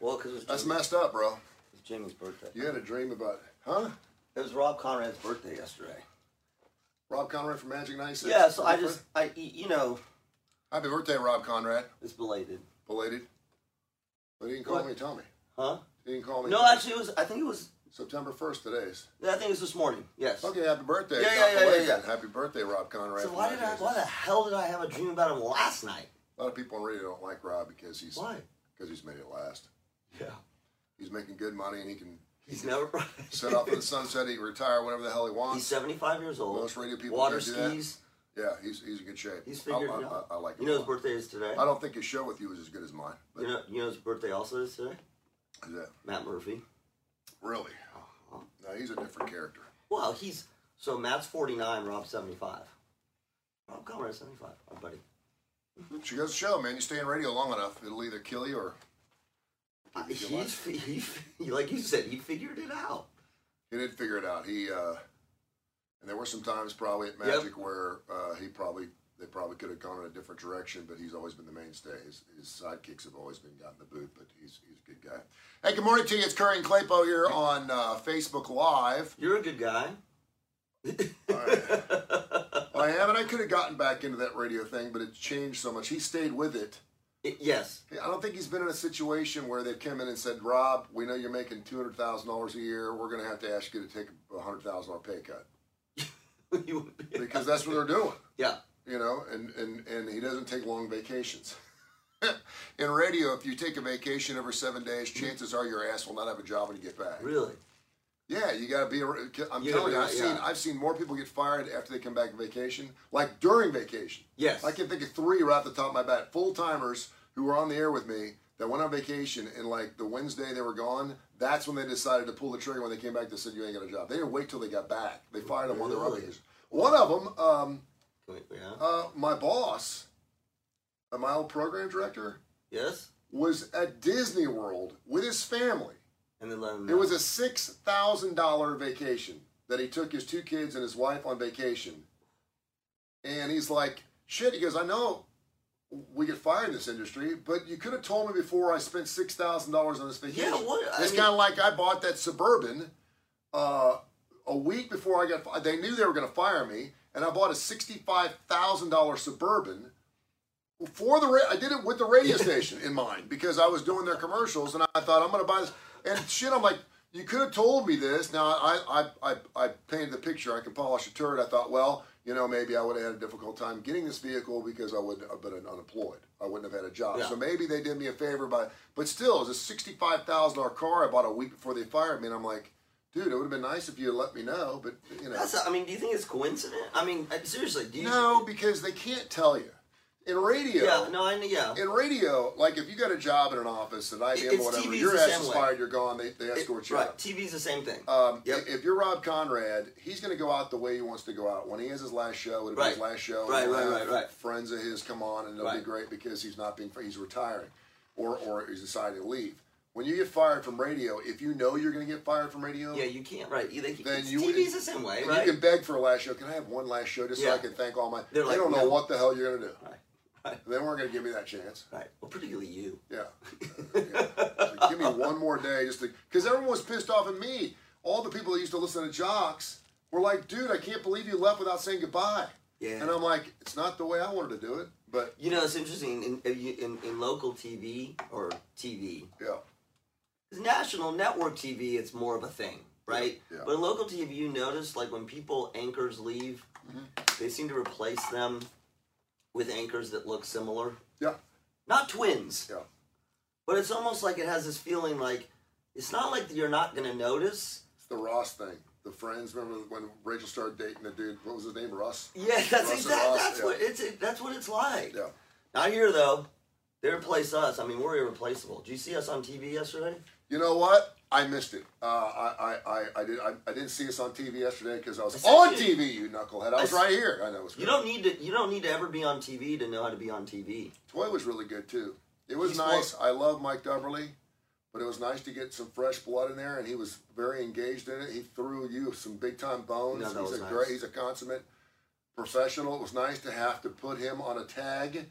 Well, because That's messed up, bro. It's Jimmy's birthday. You had a dream about, huh? It was Rob Conrad's birthday yesterday. Rob Conrad from Magic 96? Yeah, so you know. Happy birthday, Rob Conrad. It's belated. Belated? But he didn't call me and tell me. Huh? He didn't call me. No, actually, I think it was September 1st today's. Yeah, I think it was this morning. Yes. Okay, happy birthday. Yeah. Happy birthday, Rob Conrad. So why the hell did I have a dream about him last night? A lot of people on radio don't like Rob because he's Why? Because he's made it last. Yeah. He's making good money and he can never set off in the sunset. He can retire whenever the hell he wants. He's 75 years old. Most radio people water can't do that. skis. Yeah, he's in good shape. He's figured it out. I like him. You know his birthday is today? I don't think his show with you is as good as mine. You know his birthday also is today? Who's that? Matt Murphy. Really? No, he's a different character. Well, so Matt's 49, Rob's 75. Rob Conrad's 75, our buddy. She goes to show, man. You stay in radio long enough, it'll either kill you or. Like you said, he figured it out. He did figure it out. And there were some times probably at Magic where they probably could have gone in a different direction, but he's always been the mainstay. His sidekicks have always been got in the boot, but he's a good guy. Hey, good morning to you. It's Curry and Claypo here on Facebook Live. You're a good guy. I am, and I could have gotten back into that radio thing, but it's changed so much. He stayed with it. Yes. I don't think he's been in a situation where they've come in and said, Rob, we know you're making $200,000 a year. We're going to have to ask you to take a $100,000 pay cut. Because that's what they're doing. Yeah. You know, and he doesn't take long vacations. In radio, if you take a vacation every 7 days, chances are your ass will not have a job when you get back. Really? Yeah, you got to be. I'm telling you, I've seen more people get fired after they come back from vacation, like during vacation. Yes. I can think of 3 right off the top of my bat, full timers who were on the air with me that went on vacation, and like the Wednesday they were gone. That's when they decided to pull the trigger. When they came back, they said you ain't got a job. They didn't wait till they got back. They fired them when they were on vacation. One of them, my boss, my old program director, yes, was at Disney World with his family. And they let him know. It was a $6,000 vacation that he took his 2 kids and his wife on vacation. And he's like, shit, he goes, I know we get fired in this industry, but you could have told me before I spent $6,000 on this vacation. Yeah, what? It's kind of like I bought that Suburban a week before I got fired. They knew they were going to fire me, and I bought a $65,000 Suburban. I did it with the radio station in mind because I was doing their commercials, and I thought I'm going to buy this. And shit, I'm like, you could have told me this. Now I painted the picture. I can polish a turd. I thought, well, you know, maybe I would have had a difficult time getting this vehicle because I would have been unemployed. I wouldn't have had a job. Yeah. So maybe they did me a favor but still, it was a $65,000 car I bought a week before they fired me, and I'm like, dude, it would have been nice if you had let me know. But you know, do you think it's coincident? I mean, seriously, do you? No, because they can't tell you. In radio, in radio, like if you got a job in an office at IBM or whatever, your ass is fired, you're gone, they escort you out. Right, TV's the same thing. If you're Rob Conrad, he's going to go out the way he wants to go out. When he has his last show, it'll be his last show. Right. Friends of his come on, and it'll be great because he's retiring, or he's deciding to leave. When you get fired from radio, if you know you're going to get fired from radio, you can't. Right, then TV's the same way. Right, you can beg for a last show. Can I have one last show just so I can thank all my? They don't know what the hell you're going to do. Right. They weren't going to give me that chance. Right. Well, particularly you. Yeah. So give me one more day because everyone was pissed off at me. All the people that used to listen to Jocks were like, dude, I can't believe you left without saying goodbye. Yeah. And I'm like, it's not the way I wanted to do it. But you know, it's interesting in local TV or TV. Yeah. Because national network TV, it's more of a thing, right? Yeah. But in local TV, you notice like when anchors leave, they seem to replace them with anchors that look similar. Yeah. Not twins. Yeah. But it's almost like it has this feeling like, it's not like you're not going to notice. It's the Ross thing. The Friends, remember when Rachel started dating the dude, what was his name, Russ? Yeah, that's exactly, that's what it's like. Yeah. Not here, though. They replace us. I mean, we're irreplaceable. Did you see us on TV yesterday? You know what? I missed it. I didn't see us on TV yesterday because I was on TV. You knucklehead! I was right here. I know it was. You don't need to ever be on TV to know how to be on TV. Toy was really good too. It was nice. I love Mike Dubberly, but it was nice to get some fresh blood in there, and he was very engaged in it. He threw you some big time bones. No, he's a consummate professional. It was nice to have to put him on a tag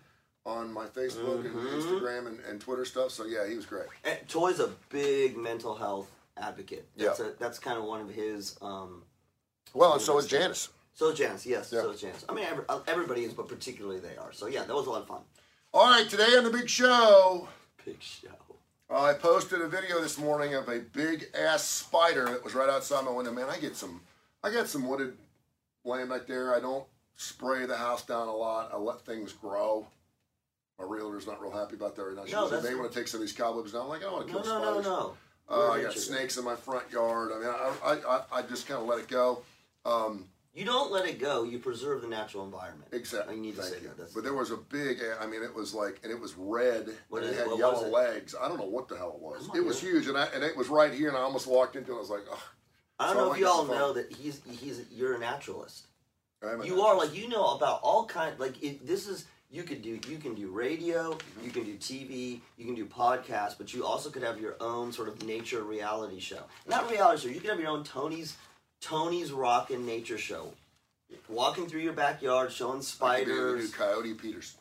on my Facebook and Instagram and Twitter stuff. So yeah, he was great. And Toy's a big mental health advocate. Yeah. That's kind of one of his. Well, and so is Janice. So is Janice, yes. Yeah. So is Janice. I mean, everybody is, but particularly they are. So yeah, that was a lot of fun. All right, today on the big show, Big show. I posted a video this morning of a big ass spider that was right outside my window. Man, I got some wooded land back there. I don't spray the house down a lot. I let things grow. My realtor's not real happy about that right now. She No, said, they want to take some of these cobwebs down. I'm like, I don't want to kill spiders. No. I got snakes in my front yard. I mean, I just kind of let it go. You don't let it go. You preserve the natural environment. Exactly. I need to say Thank you. that. That's But there was a big, I mean, it was like, and it was red, What and is it it? had What yellow was it? legs. I don't know what the hell it was. Come on, It was huge, and it was right here, and I almost walked into it. I was like, oh. I don't So know I if you got all the phone. know that you're a naturalist. I'm a You are, like, you know about all kind, like, you can do radio, you can do TV, you can do podcasts, but you also could have your own sort of nature reality show. Not reality show, you could have your own Tony's Rockin' Nature Show. Walking through your backyard, showing I could be the new spiders. Coyote Peters.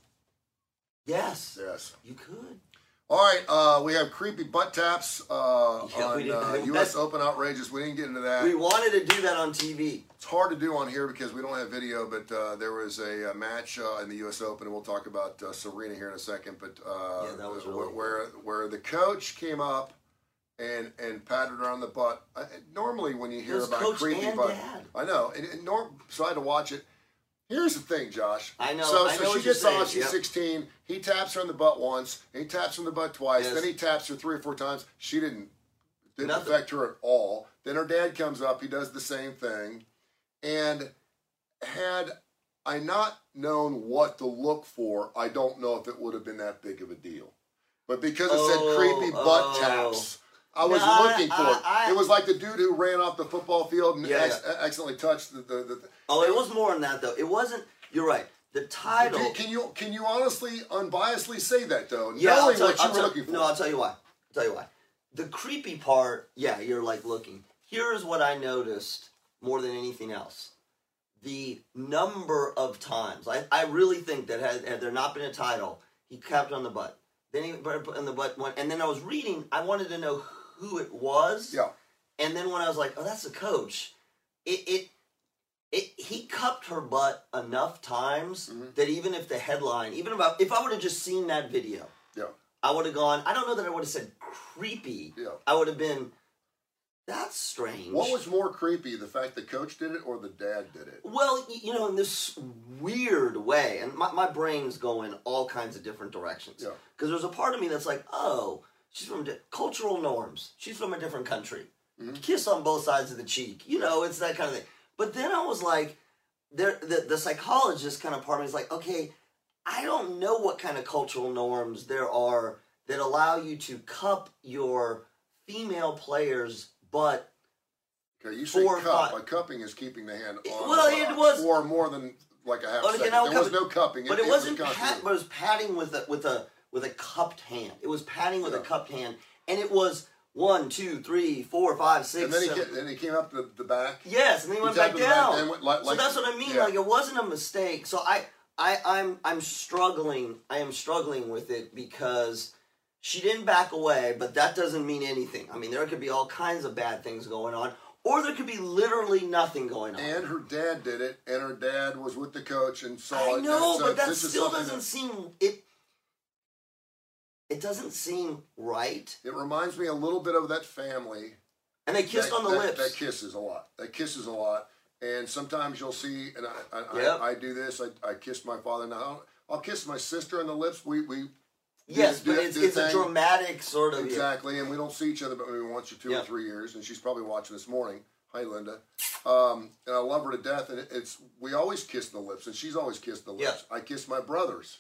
Yes, Yes. you could. All right, we have creepy butt taps we on didn't- U.S. Open Outrageous. We didn't get into that. We wanted to do that on TV. It's hard to do on here because we don't have video, but there was a match in the U.S. Open, and we'll talk about Serena here in a second. But Yeah, that was really where the coach came up and patted her on the butt. Normally, when you hear was about coach creepy and butt, dad. I know, so I had to watch it. Here's the thing, Josh. I know. So I know she what you're gets on. saying. She's Yep. 16. He taps her on the butt once. He taps her on the butt twice. Yes. Then he taps her 3 or 4 times. She didn't Nothing. affect her at all. Then her dad comes up. He does the same thing. And had I not known what to look for, I don't know if it would have been that big of a deal. But because it said creepy butt taps, I was No, looking for it. It was like the dude who ran off the football field and accidentally touched the Oh, it was more than that, though. It wasn't. You're right. The title. Can you honestly, unbiasedly say that though? Yeah, knowing what you were looking for. No, I'll tell you why. The creepy part, yeah, you're like looking. Here's what I noticed more than anything else. The number of times. I really think that had there not been a title, he capped on the butt. Then he put on the butt one, and then I was reading. I wanted to know who it was. Yeah. And then when I was like, oh, that's the coach. He cupped her butt enough times that even if the headline, if I would have just seen that video, Yeah. I would have gone, I don't know that I would have said creepy. Yeah. I would have been, that's strange. What was more creepy, the fact the coach did it or the dad did it? Well, in this weird way, and my brain's going all kinds of different directions. Yeah. Because there's a part of me that's like, oh, she's from cultural norms. She's from a different country. Kiss on both sides of the cheek. It's that kind of thing. But then I was like, the psychologist kind of part of me is like, okay, I don't know what kind of cultural norms there are that allow you to cup your female player's butt. Okay, you say 4 or cup. 5. Like cupping is keeping the hand on Well, the it box was- for more than like a half Well, second. again, There was no cupping. But it wasn't was but it was patting with a cupped hand. It was patting with a Yeah. cupped hand, and it was 1, 2, 3, 4, 5, 6. And then 7. he came up the back. Yes, and then he went tapped back to the back down. and went So that's what I mean. yeah. Like it wasn't a mistake. So I'm struggling. I am struggling with it because she didn't back away, but that doesn't mean anything. I mean, there could be all kinds of bad things going on, or there could be literally nothing going on. And her dad did it, and her dad was with the coach and saw I it. know, and so but that this is still something doesn't that- seem it. It doesn't seem right. It reminds me a little bit of that family. And they kissed on the lips. That kisses a lot. That kisses a lot. And sometimes you'll see, and Yep. I do this. I kiss my father. Now I'll kiss my sister on the lips. We Yes, do but that- it's do the a thing. dramatic sort of. Exactly, and we don't see each other but maybe once or 2 or Yeah. 3 years, and she's probably watching this morning. Hi, Linda. And I love her to death, and we always kiss the lips, and she's always kissed the lips. Yeah. I kiss my brothers.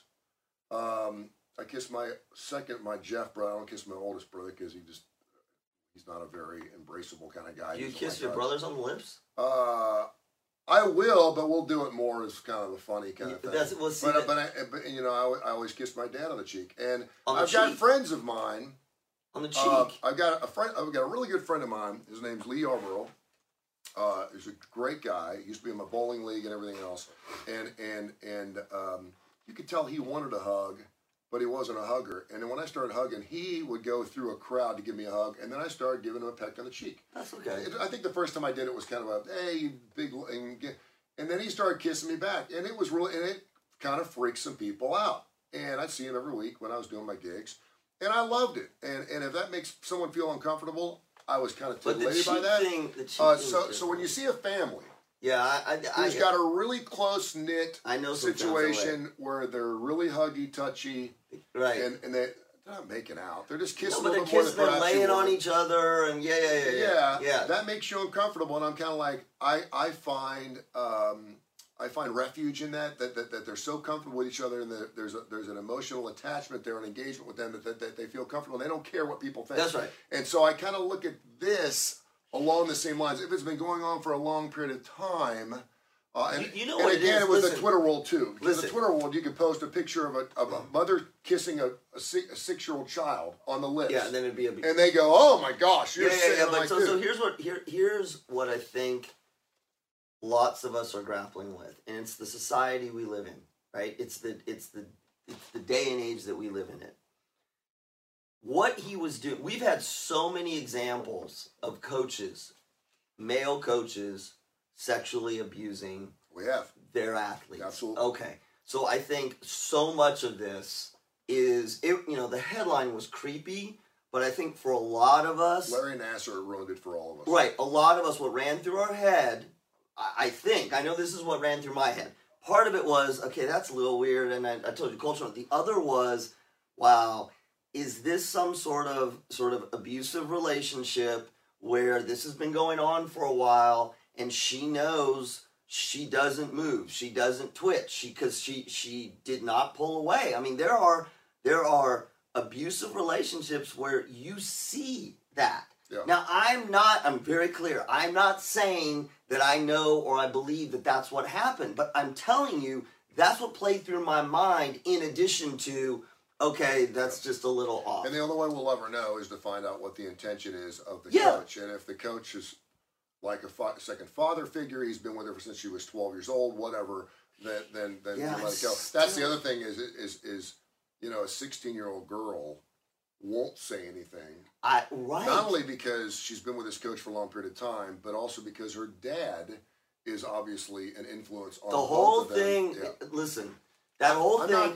I kiss my Jeff brother. I don't kiss my oldest brother because he's not a very embraceable kind of guy. Do you He's kiss like your us. brothers on the lips? I will, but we'll do it more as kind of a funny kind of thing. That's- well, see, but I always kiss my dad on the cheek, and On the I've got cheek? friends of mine. On the cheek. I've got a really good friend of mine. His name's Lee Yarborough. He's a great guy. He used to be in my bowling league and everything else. And you could tell he wanted a hug. but he wasn't a hugger. And then when I started hugging, he would go through a crowd to give me a hug, and then I started giving him a peck on the cheek. That's okay. I think the first time I did it was kind of a, hey, you big, and then he started kissing me back. And it was really, and it kind of freaked some people out. And I'd see him every week when I was doing my gigs. And I loved it. And if that makes someone feel uncomfortable, I was kind of titillated by that. So when you see a family, who's got a really close knit situation where they're really huggy, touchy, right? And they're not making out; they're just kissing. No, but they're kissing, they're laying on each other, and yeah. That makes you uncomfortable, and I'm kind of like, I find refuge in that they're so comfortable with each other, and there's an emotional attachment there, an engagement with them that they feel comfortable. They don't care what people think. That's right. And so I kind of look at this along the same lines. If it's been going on for a long period of time, and again, it was the Twitter world too. Because the Twitter world, you could post a picture of a mother kissing a 6-year-old child on the lips. Yeah, and then it'd be and they go, "Oh my gosh, you're But so here's what I think lots of us are grappling with, and it's the society we live in, right? It's the day and age that we live in it. What he was doing, we've had so many examples of coaches, male coaches, sexually abusing their athletes. Absolutely. Okay. So I think so much of this is, the headline was creepy, but I think for a lot of us... Larry Nassar ruined it for all of us. Right. A lot of us, what ran through our head, I know this is what ran through my head. Part of it was, okay, that's a little weird, and I told you cultural. The other was, wow, is this some sort of abusive relationship where this has been going on for a while, and she knows she doesn't move, she doesn't twitch, because she did not pull away. I mean, there are abusive relationships where you see that. Yeah. Now, I'm very clear. I'm not saying that I know or I believe that that's what happened, but I'm telling you that's what played through my mind in addition to, okay, that's just a little off. And the only way we'll ever know is to find out what the intention is of the coach. And if the coach is like a second father figure, he's been with her since she was 12 years old, whatever, then you let it go. That's the other thing is a 16-year-old girl won't say anything. Right. Not only because she's been with this coach for a long period of time, but also because her dad is obviously an influence on the whole both of them. thing. Yeah. Listen, that whole thing.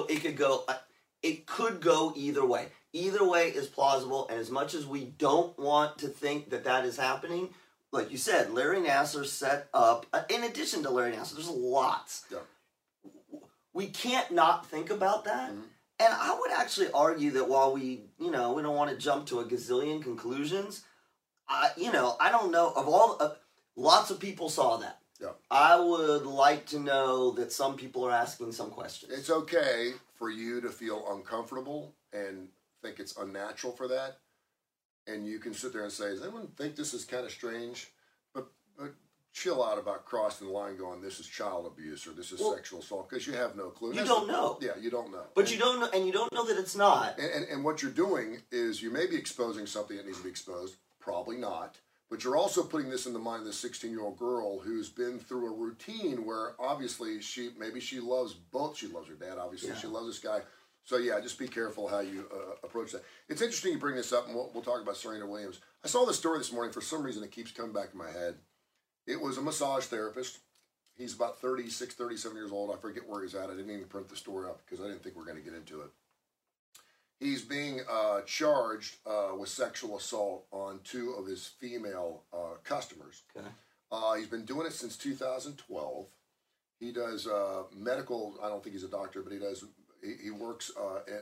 It could go either way. Either way is plausible, and as much as we don't want to think that is happening, like you said, Larry Nassar set up. In addition to Larry Nassar, there's lots. Yeah. We can't not think about that. Mm-hmm. And I would actually argue that while we don't want to jump to a gazillion conclusions, I don't know, lots of people saw that. Yeah. I would like to know that some people are asking some questions. It's okay for you to feel uncomfortable and think it's unnatural for that. And you can sit there and say, does anyone think this is kind of strange? But chill out about crossing the line going, this is child abuse or this is sexual assault, because you have no clue. You don't know. Yeah, you don't know. But you don't know, and you don't know that it's not. And what you're doing is you may be exposing something that needs to be exposed, probably not, but you're also putting this in the mind of this 16-year-old girl who's been through a routine where obviously she loves both. She loves her dad, obviously. Yeah. She loves this guy. So, yeah, just be careful how you approach that. It's interesting you bring this up, and we'll talk about Serena Williams. I saw this story this morning. For some reason, it keeps coming back in my head. It was a massage therapist. He's about 36, 37 years old. I forget where he's at. I didn't even print the story up because I didn't think we were going to get into it. He's being charged with sexual assault on 2 of his female customers. Okay. He's been doing it since 2012. He does medical, I don't think he's a doctor, but he works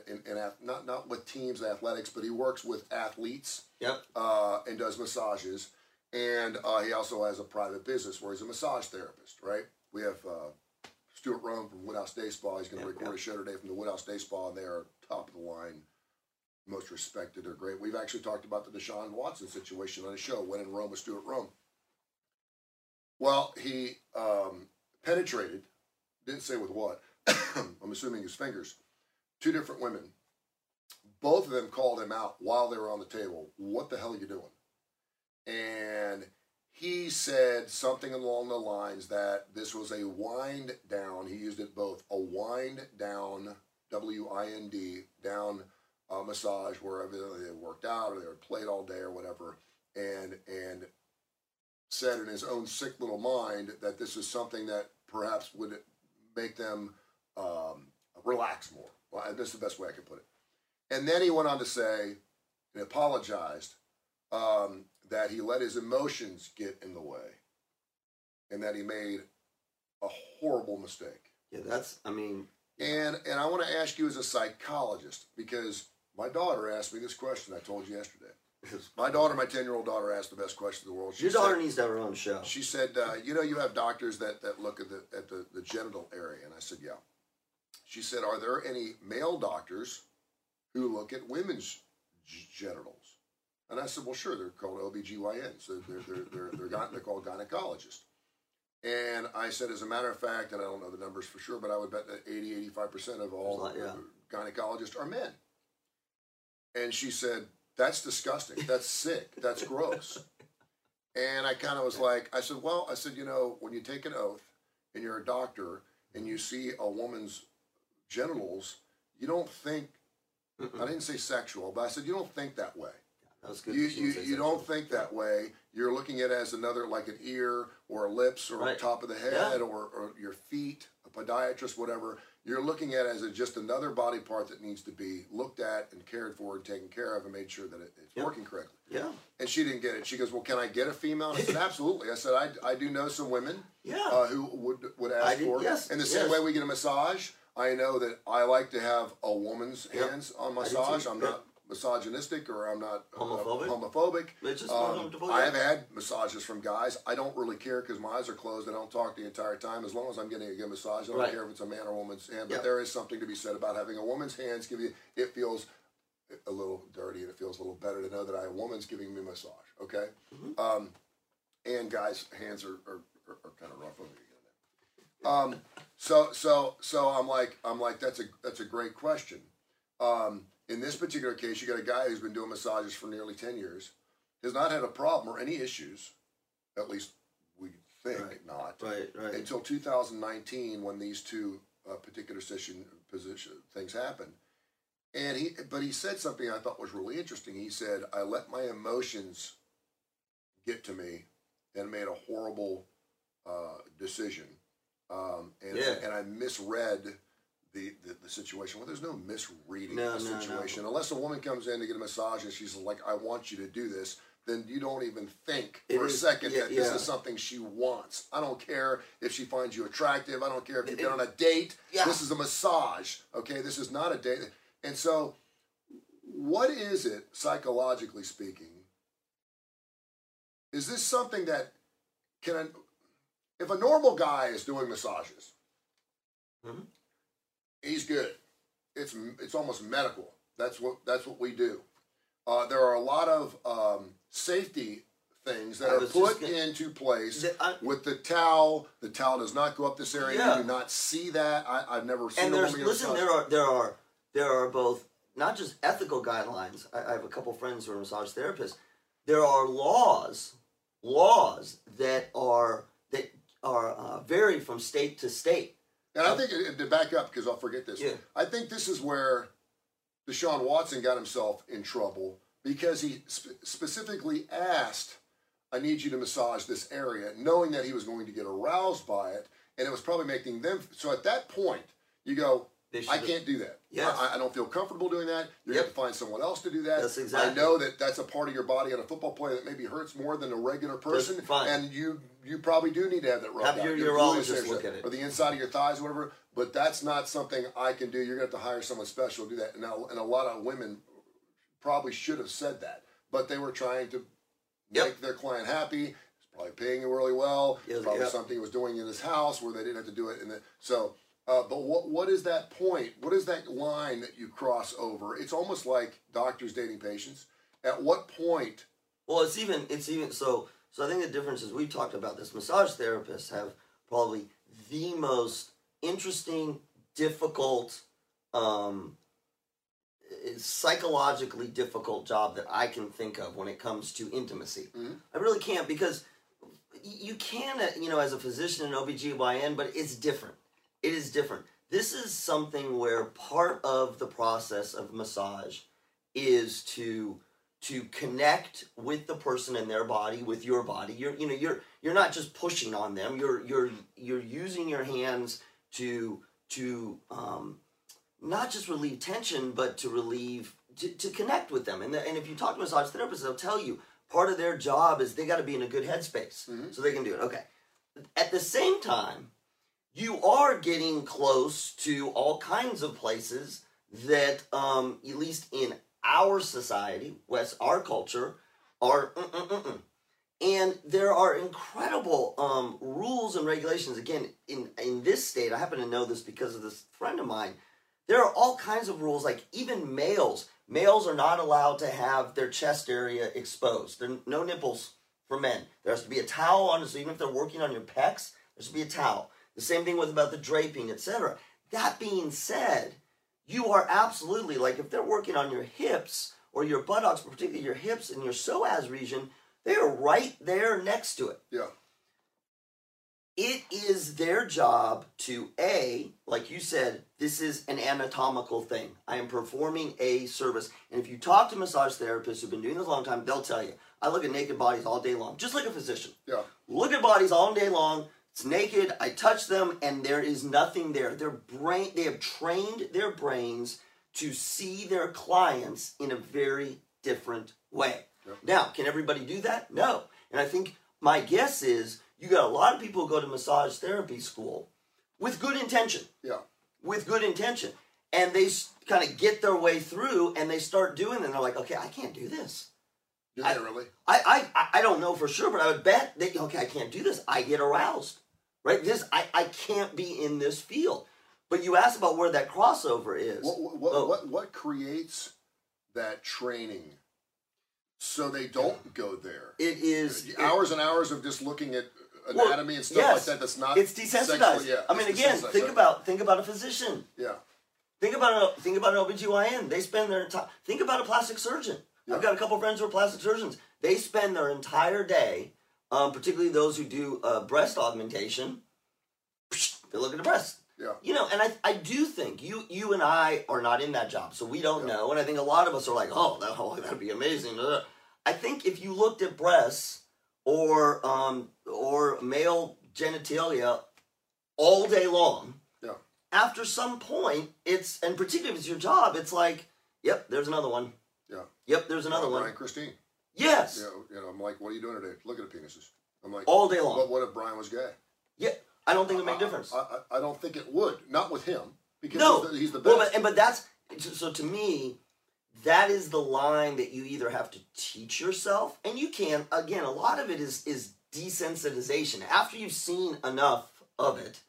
not with teams, athletics, but he works with athletes. Yep. And does massages. And he also has a private business where he's a massage therapist, right? We have Stuart Rome from Woodhouse Day Spa. He's going to record a show today from the Woodhouse Day Spa, and they are top of the line, most respected. They're great. We've actually talked about the Deshaun Watson situation on a show, When in Rome with Stuart Rome. Well, he penetrated, didn't say with what, I'm assuming his fingers, 2 different women. Both of them called him out while they were on the table. What the hell are you doing? And he said something along the lines that this was a wind down. He used it both, a wind down WIND, down massage wherever they worked out or they were played all day or whatever, and said in his own sick little mind that this is something that perhaps would make them relax more. Well, that's the best way I can put it. And then he went on to say, and apologized, that he let his emotions get in the way, and that he made a horrible mistake. Yeah, that's, I mean. And I want to ask you as a psychologist, because my daughter asked me this question I told you yesterday. My daughter, my 10-year-old daughter, asked the best question in the world. Your daughter needs to have her own show. She said, you have doctors that look at the genital area. And I said, yeah. She said, are there any male doctors who look at women's genitals? And I said, well, sure. They're called OBGYN. So they're called gynecologists. And I said, as a matter of fact, and I don't know the numbers for sure, but I would bet that 80-85% of all gynecologists are men. And she said, that's disgusting. That's sick. That's gross. And I kind of was like, I said, when you take an oath and you're a doctor and you see a woman's genitals, you don't think, I didn't say sexual, but I said, you don't think that way. That was good. You don't think that way. You're looking at it as another, like an ear or a lips or top of the head or your feet, a podiatrist, whatever. You're looking at it as just another body part that needs to be looked at and cared for and taken care of and made sure that it's working correctly. Yeah. And she didn't get it. She goes, well, can I get a female? And I said, absolutely. I said, I do know some women who would ask for it. In the same way we get a massage, I know that I like to have a woman's hands on massage. I'm not misogynistic or I'm not homophobic. I have had massages from guys. I don't really care because my eyes are closed. I don't talk the entire time. As long as I'm getting a good massage, I don't care if it's a man or woman's hand. But there is something to be said about having a woman's hands give you. It feels a little dirty and it feels a little better to know that a woman's giving me a massage. Okay, and guys' hands are kind of rough over you. So I'm like that's a great question. In this particular case, you got a guy who's been doing massages for nearly 10 years, has not had a problem or any issues, at least we think not, until 2019 when these two particular position things happened. And he said something I thought was really interesting. He said, I let my emotions get to me and made a horrible decision. And I misread the situation. Well, there's no misreading the situation. No. Unless a woman comes in to get a massage and she's like, I want you to do this, then you don't even think for a second that this is something she wants. I don't care if she finds you attractive. I don't care if you've been on a date. This is a massage. Okay, this is not a date. And so, what is it, psychologically speaking? Is this something that if a normal guy is doing massages, he's good. It's almost medical. That's what we do. There are a lot of safety things that are put into place with the towel. The towel does not go up this area. You do not see that. I've never seen. And there are both not just ethical guidelines. I have a couple friends who are massage therapists. There are laws that vary from state to state. And I think, to back up, because I'll forget this, I think this is where Deshaun Watson got himself in trouble because he specifically asked, I need you to massage this area, knowing that he was going to get aroused by it, and it was probably making them. So at that point, you go, I can't do that. Yes. I don't feel comfortable doing that. You're going to find someone else to do that. That's exactly. I know that that's a part of your body on a football player that maybe hurts more than a regular person. And you probably do need to have that rubbed out. Have your urologist look at it. Or the inside of your thighs, whatever. But that's not something I can do. You're going to have to hire someone special to do that. And a lot of women probably should have said that. But they were trying to make their client happy. He's probably paying you really well. Probably something he was doing in his house where they didn't have to do it. But what is that point? What is that line that you cross over? It's almost like doctors dating patients. At what point? Well, it's even so. So I think the difference is we've talked about this. Massage therapists have probably the most interesting, difficult, psychologically difficult job that I can think of when it comes to intimacy. I really can't, because you can, as a physician in OBGYN, but it's different. It is different. this is something where part of the process of massage is to connect with the person and their body with your body. You're not just pushing on them. You're using your hands to not just relieve tension, but to connect with them. And if you talk to massage therapists, they'll tell you part of their job is they got to be in a good headspace so they can do it. Okay. At the same time, you are getting close to all kinds of places that, at least in our society, our culture, are and there are incredible rules and regulations. Again, in this state, I happen to know this because of this friend of mine. There are all kinds of rules, like even males. Males are not allowed to have their chest area exposed. There are no nipples for men. There has to be a towel on it, so even if they're working on your pecs, there should be a towel. The same thing with about the draping, etc. That being said, you are absolutely, like if they're working on your hips or your buttocks, but particularly your hips and your psoas region, they are right there next to it. Yeah. It is their job to, like you said, this is an anatomical thing. I am performing a service. And if you talk to massage therapists who've been doing this a long time, they'll tell you, I look at naked bodies all day long, just like a physician. Yeah. Look at bodies all day long. It's naked. I touch them, and there is nothing there. They have trained their brains to see their clients in a very different way. Yep. Now, can everybody do that? No. And I think my guess is you got a lot of people who go to massage therapy school with good intention. Yeah. With good intention. And they kind of get their way through, and they start doing it, and they're like, okay, I can't do this. Do they really? I don't know for sure, but I would bet okay, I can't do this. I get aroused. Right? I can't be in this field. But you asked about where that crossover is. What creates that training so they don't go there? It is hours and hours of just looking at anatomy and stuff like that. That's not. It's desensitized. I mean, again, think about a physician. Yeah. Think about an OBGYN. They spend their entire. Think about a plastic surgeon. Yeah. I've got a couple of friends who are plastic surgeons. They spend their entire day, particularly those who do breast augmentation. They look at the breast. Yeah. And I do think you and I are not in that job, so we don't know. And I think a lot of us are like, that'd be amazing. I think if you looked at breasts or male genitalia all day long, after some point, and particularly if it's your job, it's like, yep, there's another one. Yeah. Yep, there's another one. Brian Christine. Yes. I'm like, what are you doing today? Look at the penises. I'm like, all day long. But what if Brian was gay? Yeah. I don't think it would make a difference. I don't think it would. Not with him. Because he's the best. Well, but that's... So to me, that is the line that you either have to teach yourself, and you can... Again, a lot of it is desensitization. After you've seen enough of it,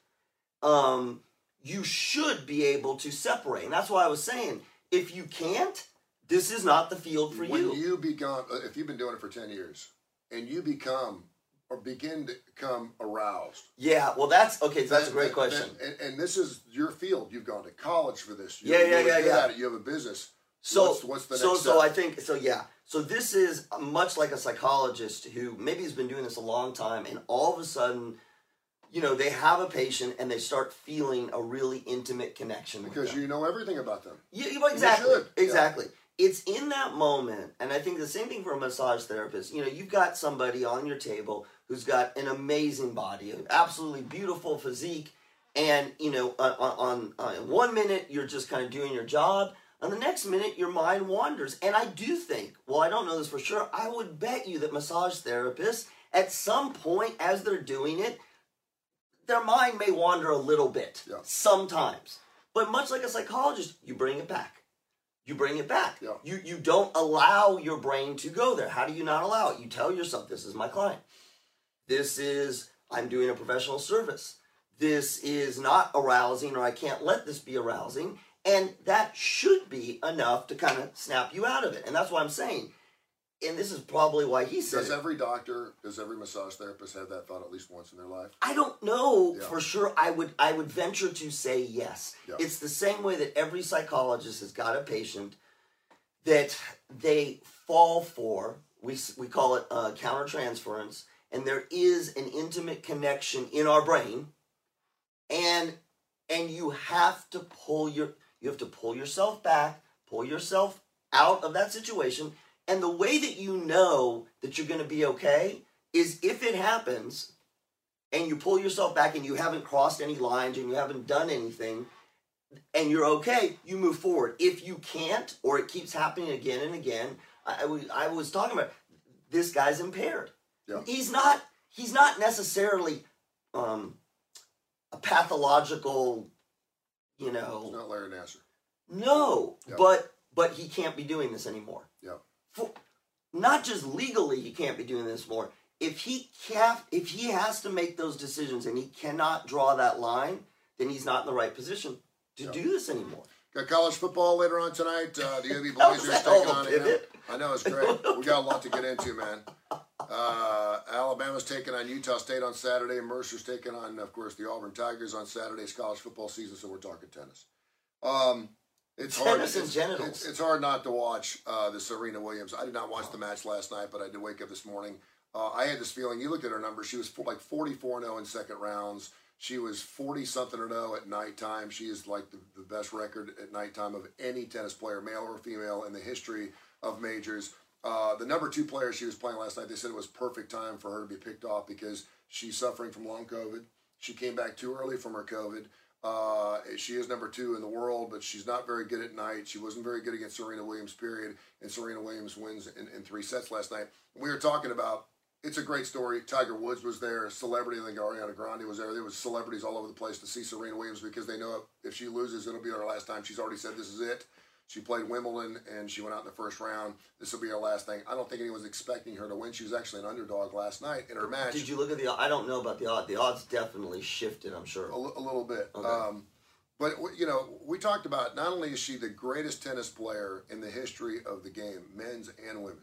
you should be able to separate. And that's why I was saying, if you can't, this is not the field for you. When you become... If you've been doing it for 10 years, and you become... or begin to become aroused. Yeah, well, that's okay. So that's a great question. And this is your field. You've gone to college for this. You're really good at it. You have a business. So what's the next step? So I think So this is much like a psychologist who maybe has been doing this a long time, and all of a sudden, they have a patient and they start feeling a really intimate connection with because them. you know everything about them. Yeah, exactly. You should. Exactly. Yeah. It's in that moment, and I think the same thing for a massage therapist. You've got somebody on your table who's got an amazing body, an absolutely beautiful physique, and, on 1 minute, you're just kind of doing your job. On the next minute, your mind wanders. And I do think, well, I don't know this for sure, I would bet you that massage therapists, at some point as they're doing it, their mind may wander a little bit, sometimes. But much like a psychologist, you bring it back. You bring it back. Yeah. You don't allow your brain to go there. How do you not allow it? You tell yourself, this is my client. I'm doing a professional service. This is not arousing, or I can't let this be arousing. And that should be enough to kind of snap you out of it. And that's what I'm saying. And this is probably why he said does every massage therapist have that thought at least once in their life? I don't know for sure. I would venture to say yes. Yeah. It's the same way that every psychologist has got a patient that they fall for. We call it countertransference. And there is an intimate connection in our brain. And and you have to pull yourself back, pull yourself out of that situation. And the way that you know that you're going to be okay is if it happens and you pull yourself back and you haven't crossed any lines and you haven't done anything and you're okay, you move forward. If you can't, or it keeps happening again and again, I was talking about this guy's impaired. Yeah. He's not necessarily a pathological, It's not Larry Nassar. No, Yeah. but he can't be doing this anymore. Yeah. Not just legally, he can't be doing this more. If he has to make those decisions and he cannot draw that line, then he's not in the right position to do this anymore. Got college football later on tonight. The UAB That was Blazers that taking whole on. pivot. I know, it's great. We got a lot to get into, man. Alabama's taking on Utah State on Saturday. Mercer's taking on, of course, the Auburn Tigers on Saturday's college football season. So we're talking tennis. It's Tennis hard. and genitals. It's hard not to watch the Serena Williams. I did not watch the match last night, but I did wake up this morning. I had this feeling. You looked at her numbers. She was like 44-0 in second rounds. She was 40-something-0 at nighttime. She is like the best record at nighttime of any tennis player, male or female, in the history of majors. The number 2 player she was playing last night, they said it was perfect time for her to be picked off because she's suffering from long COVID. She came back too early from her COVID. She is number 2 in the world, but she's not very good at night. She wasn't very good against Serena Williams, period. And Serena Williams wins in 3 sets last night. We were talking about, it's a great story. Tiger Woods was there, a celebrity. I think Ariana Grande was there. There was celebrities all over the place to see Serena Williams because they know if she loses, it'll be her last time. She's already said this is it. She played Wimbledon, and she went out in the first round. This will be her last thing. I don't think anyone's expecting her to win. She was actually an underdog last night in her match. Did you look at the? I don't know about the odds. The odds definitely shifted, I'm sure. A little bit. Okay. But, we talked about not only is she the greatest tennis player in the history of the game, men's and women's.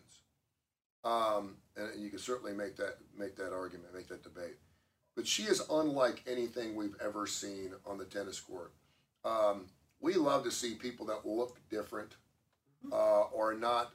And you can certainly make that argument, make that debate. But she is unlike anything we've ever seen on the tennis court. We love to see people that look different or not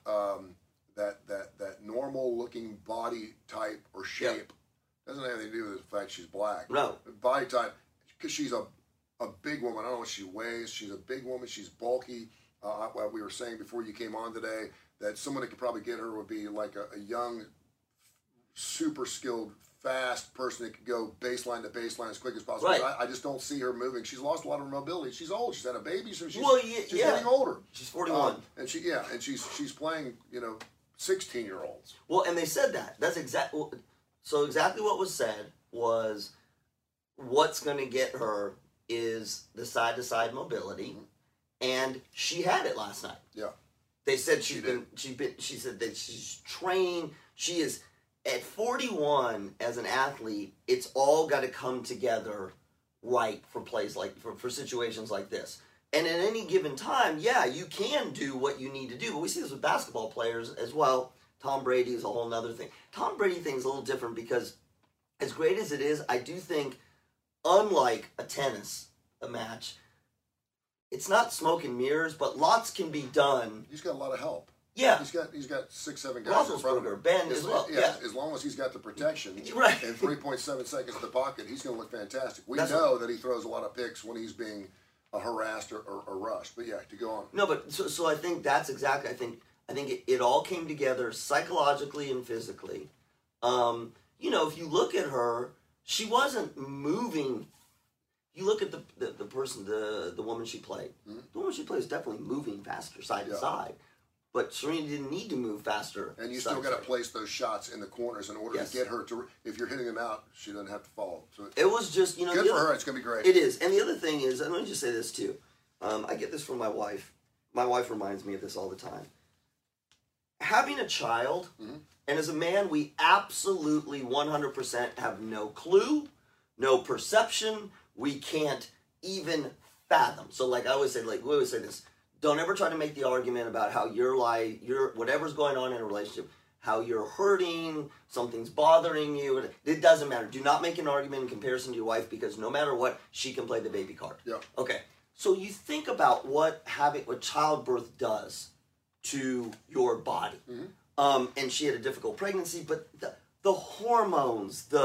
that normal looking body type or shape. Yep. Doesn't have anything to do with the fact she's black. No. Body type, because she's a big woman. I don't know what she weighs. She's a big woman. She's bulky. What we were saying before you came on today, that someone that could probably get her would be like a young, super skilled, fast person that could go baseline to baseline as quick as possible. Right. I just don't see her moving. She's lost a lot of her mobility. She's old. She's had a baby, so she's getting older. She's 41. And she's playing 16-year-olds. Well, and they said that. That's exactly what was said was what's going to get her is the side-to-side mobility, and she had it last night. Yeah. They said she said that she's trained. She is at 41 as an athlete. It's all got to come together right for plays like for situations like this. And at any given time, yeah, you can do what you need to do. But we see this with basketball players as well. Tom Brady is a whole nother thing. Tom Brady thing is a little different because as great as it is, I do think, unlike a match, it's not smoke and mirrors, but lots can be done. He's got a lot of help. Yeah. He's got 6-7 guys in front of him. Ben as well. Yeah. As long as he's got the protection. Right. And 3.7 seconds in the pocket, he's going to look fantastic. We know that he throws a lot of picks when he's being harassed or rushed. But yeah, to go on. No, but so I think that's exactly. I think it all came together psychologically and physically. If you look at her, she wasn't moving. You look at the person, the woman she played. Mm-hmm. The woman she played is definitely moving faster side to side. But Serena didn't need to move faster. And you still got to place those shots in the corners in order to get her to. If you're hitting them out, she doesn't have to follow. So it was just good for her. It's going to be great. It is. And the other thing is, and let me just say this too. I get this from my wife. My wife reminds me of this all the time. Having a child, and as a man, we absolutely 100% have no clue, no perception. We can't even fathom. So, like I always say, we always say this. Don't ever try to make the argument about how you're whatever's going on in a relationship, how you're hurting, something's bothering you. It doesn't matter. Do not make an argument in comparison to your wife because no matter what, she can play the baby card. Yeah. Okay. So you think about what childbirth does to your body. And she had a difficult pregnancy, but the hormones, the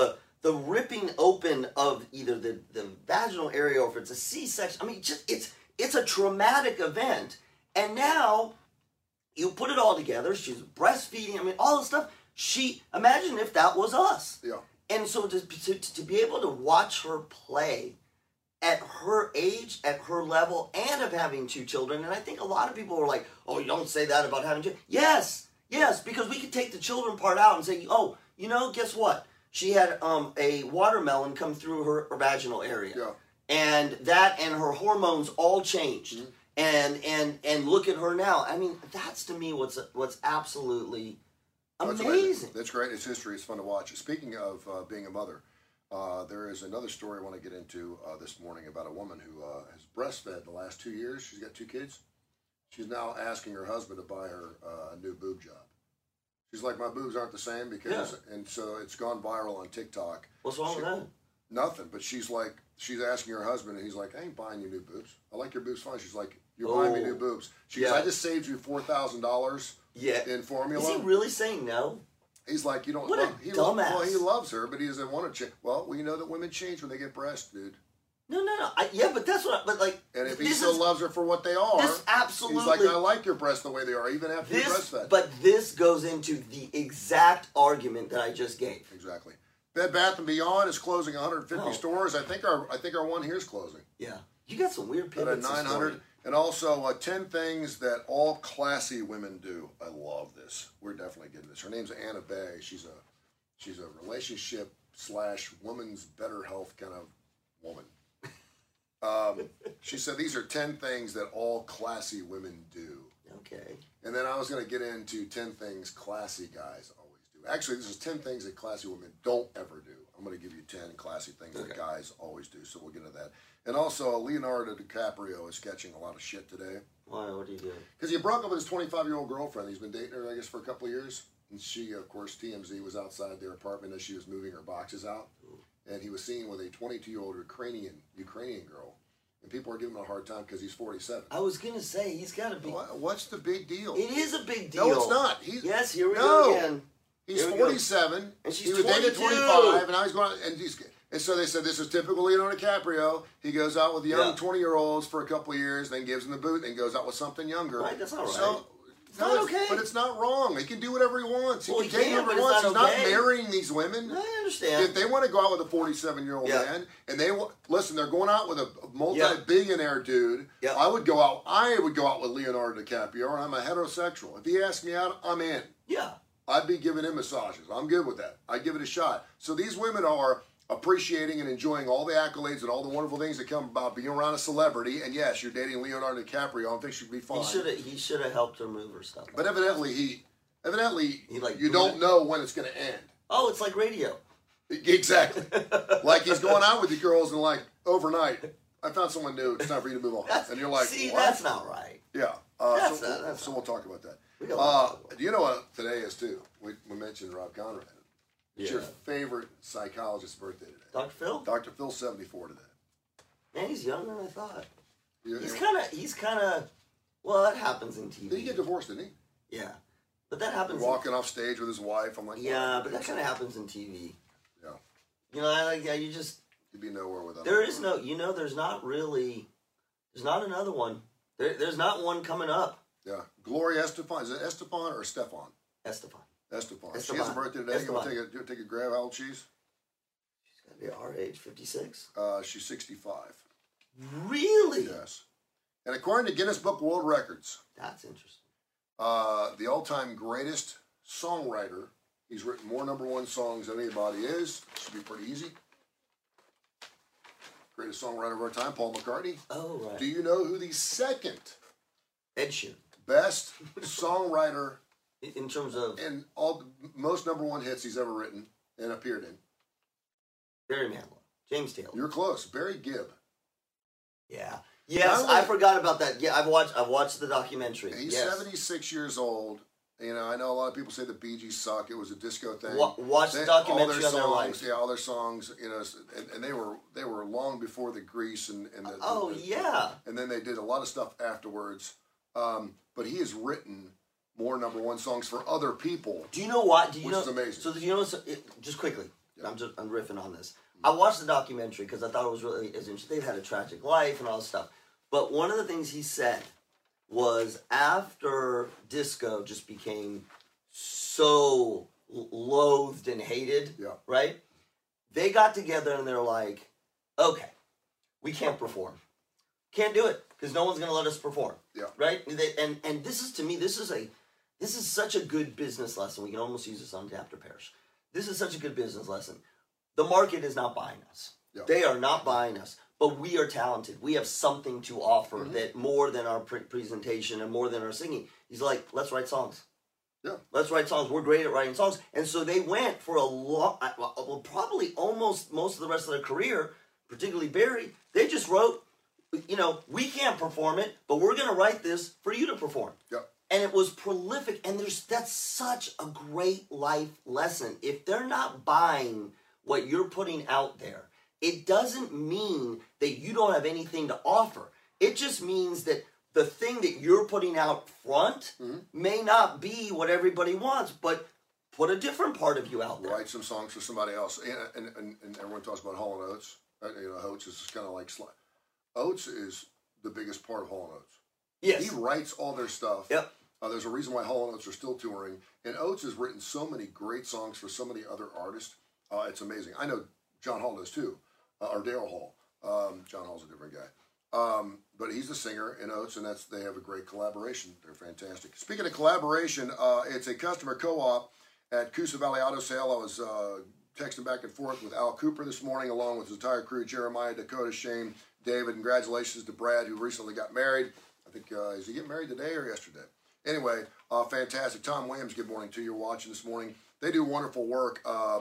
the ripping open of either the vaginal area or if it's a C-section. I mean, just it's a traumatic event. And now you put it all together. She's breastfeeding. I mean, all this stuff. Imagine if that was us. Yeah. And so to be able to watch her play at her age, at her level, and of having 2 children, and I think a lot of people were like, oh, you don't say that about having children. Yes, because we could take the children part out and say, oh, guess what? She had a watermelon come through her vaginal area. Yeah. And that and her hormones all changed. Mm-hmm. And look at her now. I mean, that's to me what's absolutely amazing. That's great. It's history. It's fun to watch. Speaking of being a mother, there is another story I want to get into this morning about a woman who has breastfed the last 2 years. She's got 2 kids. She's now asking her husband to buy her a new boob job. She's like, my boobs aren't the same because, and so it's gone viral on TikTok. What's wrong with that? Nothing, but she's asking her husband, and he's like, I ain't buying you new boobs. I like your boobs fine. She's like, you're buying me new boobs. She goes, I just saved you $4,000 in formula. Is he really saying no? He's like, you don't. What a dumbass. Well, he loves her, but he doesn't want to change. Well, we know that women change when they get breasts, dude. No. But that's what. But like, and if he still loves her for what they are, this absolutely. He's like, I like your breasts the way they are, even after you're breastfed. But this goes into the exact argument that I just gave. Exactly. Bed Bath & Beyond is closing 150 stores. I think our one here is closing. Yeah, you got some weird pivots. At 900, and also 10 things that all classy women do. I love this. We're definitely getting this. Her name's Anna Bay. She's a relationship / woman's better health kind of woman. She said these are 10 things that all classy women do. Okay. And then I was going to get into 10 things classy guys always do. Actually, this is 10 things that classy women don't ever do. I'm going to give you 10 classy things that guys always do. So we'll get into that. And also, Leonardo DiCaprio is catching a lot of shit today. Why? What did he do? Because he broke up with his 25-year-old girlfriend. He's been dating her, I guess, for a couple of years. And she, of course, TMZ was outside their apartment as she was moving her boxes out. And he was seen with a 22-year-old Ukrainian girl. And people are giving him a hard time because he's 47. I was going to say, he's got to be... What's the big deal? It is a big deal. No, it's not. Yes, here we go again. He's 47. And she's he was dating at 25. And now he's going... And so they said, this is typical Leonardo DiCaprio. He goes out with young 20-year-olds for a couple of years, then gives them the boot, then goes out with something younger. Right, that's not right. So, it's not okay. But it's not wrong. He can do whatever he wants. He can date but whoever he wants. He's not not marrying these women. I understand. If they want to go out with a 47-year-old man, and listen, they're going out with a multi-billionaire dude. I would go out with Leonardo DiCaprio, and I'm a heterosexual. If he asked me out, I'm in. Yeah. I'd be giving him massages. I'm good with that. I'd give it a shot. So these women are appreciating and enjoying all the accolades and all the wonderful things that come about being around a celebrity. And yes, you're dating Leonardo DiCaprio. I think she'd be fine. He should have helped her move her stuff. But evidently you don't know when it's going to end. Oh, it's like radio. Exactly. Like he's going out with the girls and like overnight, I found someone new. It's time for you to move on. And you're like, see, what? that's not right. Yeah. So we'll talk about that. Do you know what today is too? We mentioned Rob Conrad. It's your favorite psychologist's birthday today. Dr. Phil? Dr. Phil's 74 today. Man, he's younger than I thought. Yeah, He's kind of, well, that happens in TV. Did he get divorced, didn't he? Yeah. But that happens. Walking off stage with his wife. I'm like, yeah, but that kind of happens in TV. Yeah. You know, you just. You'd be nowhere without. There is no, there's not another one. There's not one coming up. Yeah. Gloria Estefan. Is it Estefan or Stefan? Estefan. She has a birthday today. You want to take a grab? How old she's? She's got to be our age, 56. She's 65. Really? Yes. And according to Guinness Book of World Records, that's interesting. The all-time greatest songwriter. He's written more #1 songs than anybody is. Should be pretty easy. Greatest songwriter of our time, Paul McCartney. Oh, right. Do you know who the second Ed Sheeran best songwriter in terms of most #1 hits he's ever written and appeared in? Barry Manilow, James Taylor. You're close. Barry Gibb. Yeah. Yes, I forgot about that. Yeah, I've watched the documentary. He's 76 years old. You know, I know a lot of people say the Bee Gees suck. It was a disco thing. Watch the documentary on their life. Yeah, all their songs. You know, and they were long before the Grease and the. Yeah. And then they did a lot of stuff afterwards. But he has written more #1 songs for other people. Do you know what? Which is amazing. So do you know? Just quickly, Yeah. I'm riffing on this. I watched the documentary because I thought it was really interesting. They've had a tragic life and all this stuff. But one of the things he said was after disco just became so loathed and hated, right? They got together and they're like, okay, we can't perform. Can't do it because no one's going to let us perform. Yeah. Right? And this is, to me, this is such a good business lesson. We can almost use this on Adapt or Perish. This is such a good business lesson. The market is not buying us. Yeah. They are not buying us. But we are talented. We have something to offer that more than our presentation and more than our singing. He's like, let's write songs. Yeah. Let's write songs. We're great at writing songs. And so they went for a long, well, probably almost most of the rest of their career, particularly Barry, they just wrote, we can't perform it, but we're going to write this for you to perform. Yeah. And it was prolific. And that's such a great life lesson. If they're not buying what you're putting out there, it doesn't mean that you don't have anything to offer. It just means that the thing that you're putting out front may not be what everybody wants, but put a different part of you out there. Write some songs for somebody else. And everyone talks about Hall & Oates. Oates is kind of like Oates is the biggest part of Hall & Oates. Yes. He writes all their stuff. Yep. There's a reason why Hall & Oates are still touring. And Oates has written so many great songs for so many other artists. It's amazing. I know John Hall does too, or Daryl Hall. John Hall's a different guy. But he's the singer in Oates, and they have a great collaboration. They're fantastic. Speaking of collaboration, it's a customer co-op at Coosa Valley Auto Sale. I was texting back and forth with Al Cooper this morning, along with his entire crew, Jeremiah, Dakota, Shane, David. Congratulations to Brad, who recently got married. I think, is he getting married today or yesterday? Anyway, fantastic. Tom Williams, good morning to you. You're watching this morning. They do wonderful work.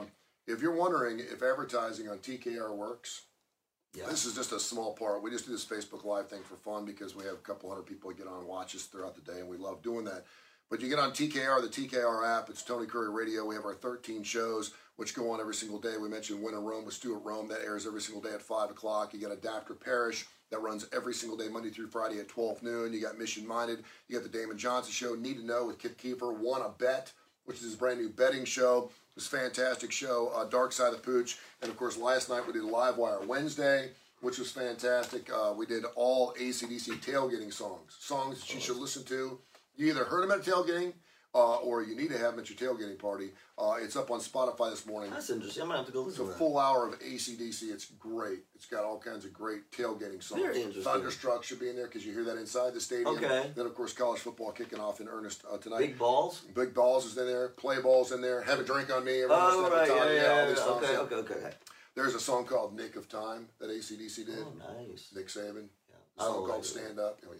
If you're wondering if advertising on TKR works, this is just a small part. We just do this Facebook Live thing for fun because we have a couple hundred people that get on and watch us throughout the day, and we love doing that. But you get on TKR, the TKR app. It's Tony Curry Radio. We have our 13 shows, which go on every single day. We mentioned Winter Rome with Stuart Rome. That airs every single day at 5 o'clock. You got Adapt or Perish. That runs every single day, Monday through Friday at 12 noon. You got Mission Minded. You got the Damon Johnson Show, Need to Know with Kip Keefer. Wanna Bet, which is his brand new betting show. It's a fantastic show, Dark Side of the Pooch. And, of course, last night we did Live Wire Wednesday, which was fantastic. We did all AC/DC tailgating songs that you should listen to. You either heard them at tailgating or you need to have them at your tailgating party. It's up on Spotify this morning. That's interesting. I'm going to have to go listen to that. It's a full hour of AC/DC. It's great. It's got all kinds of great tailgating songs. Very interesting. Thunderstruck should be in there because you hear that inside the stadium. Okay. Then, of course, college football kicking off in earnest tonight. Big Balls? Big Balls is in there. Play Ball's in there. Have a Drink on Me. Oh, right. All these songs. Okay. There's a song called Nick of Time that AC/DC did. Oh, nice. Nick Saban. Yeah. A song called Stand Up. Oh,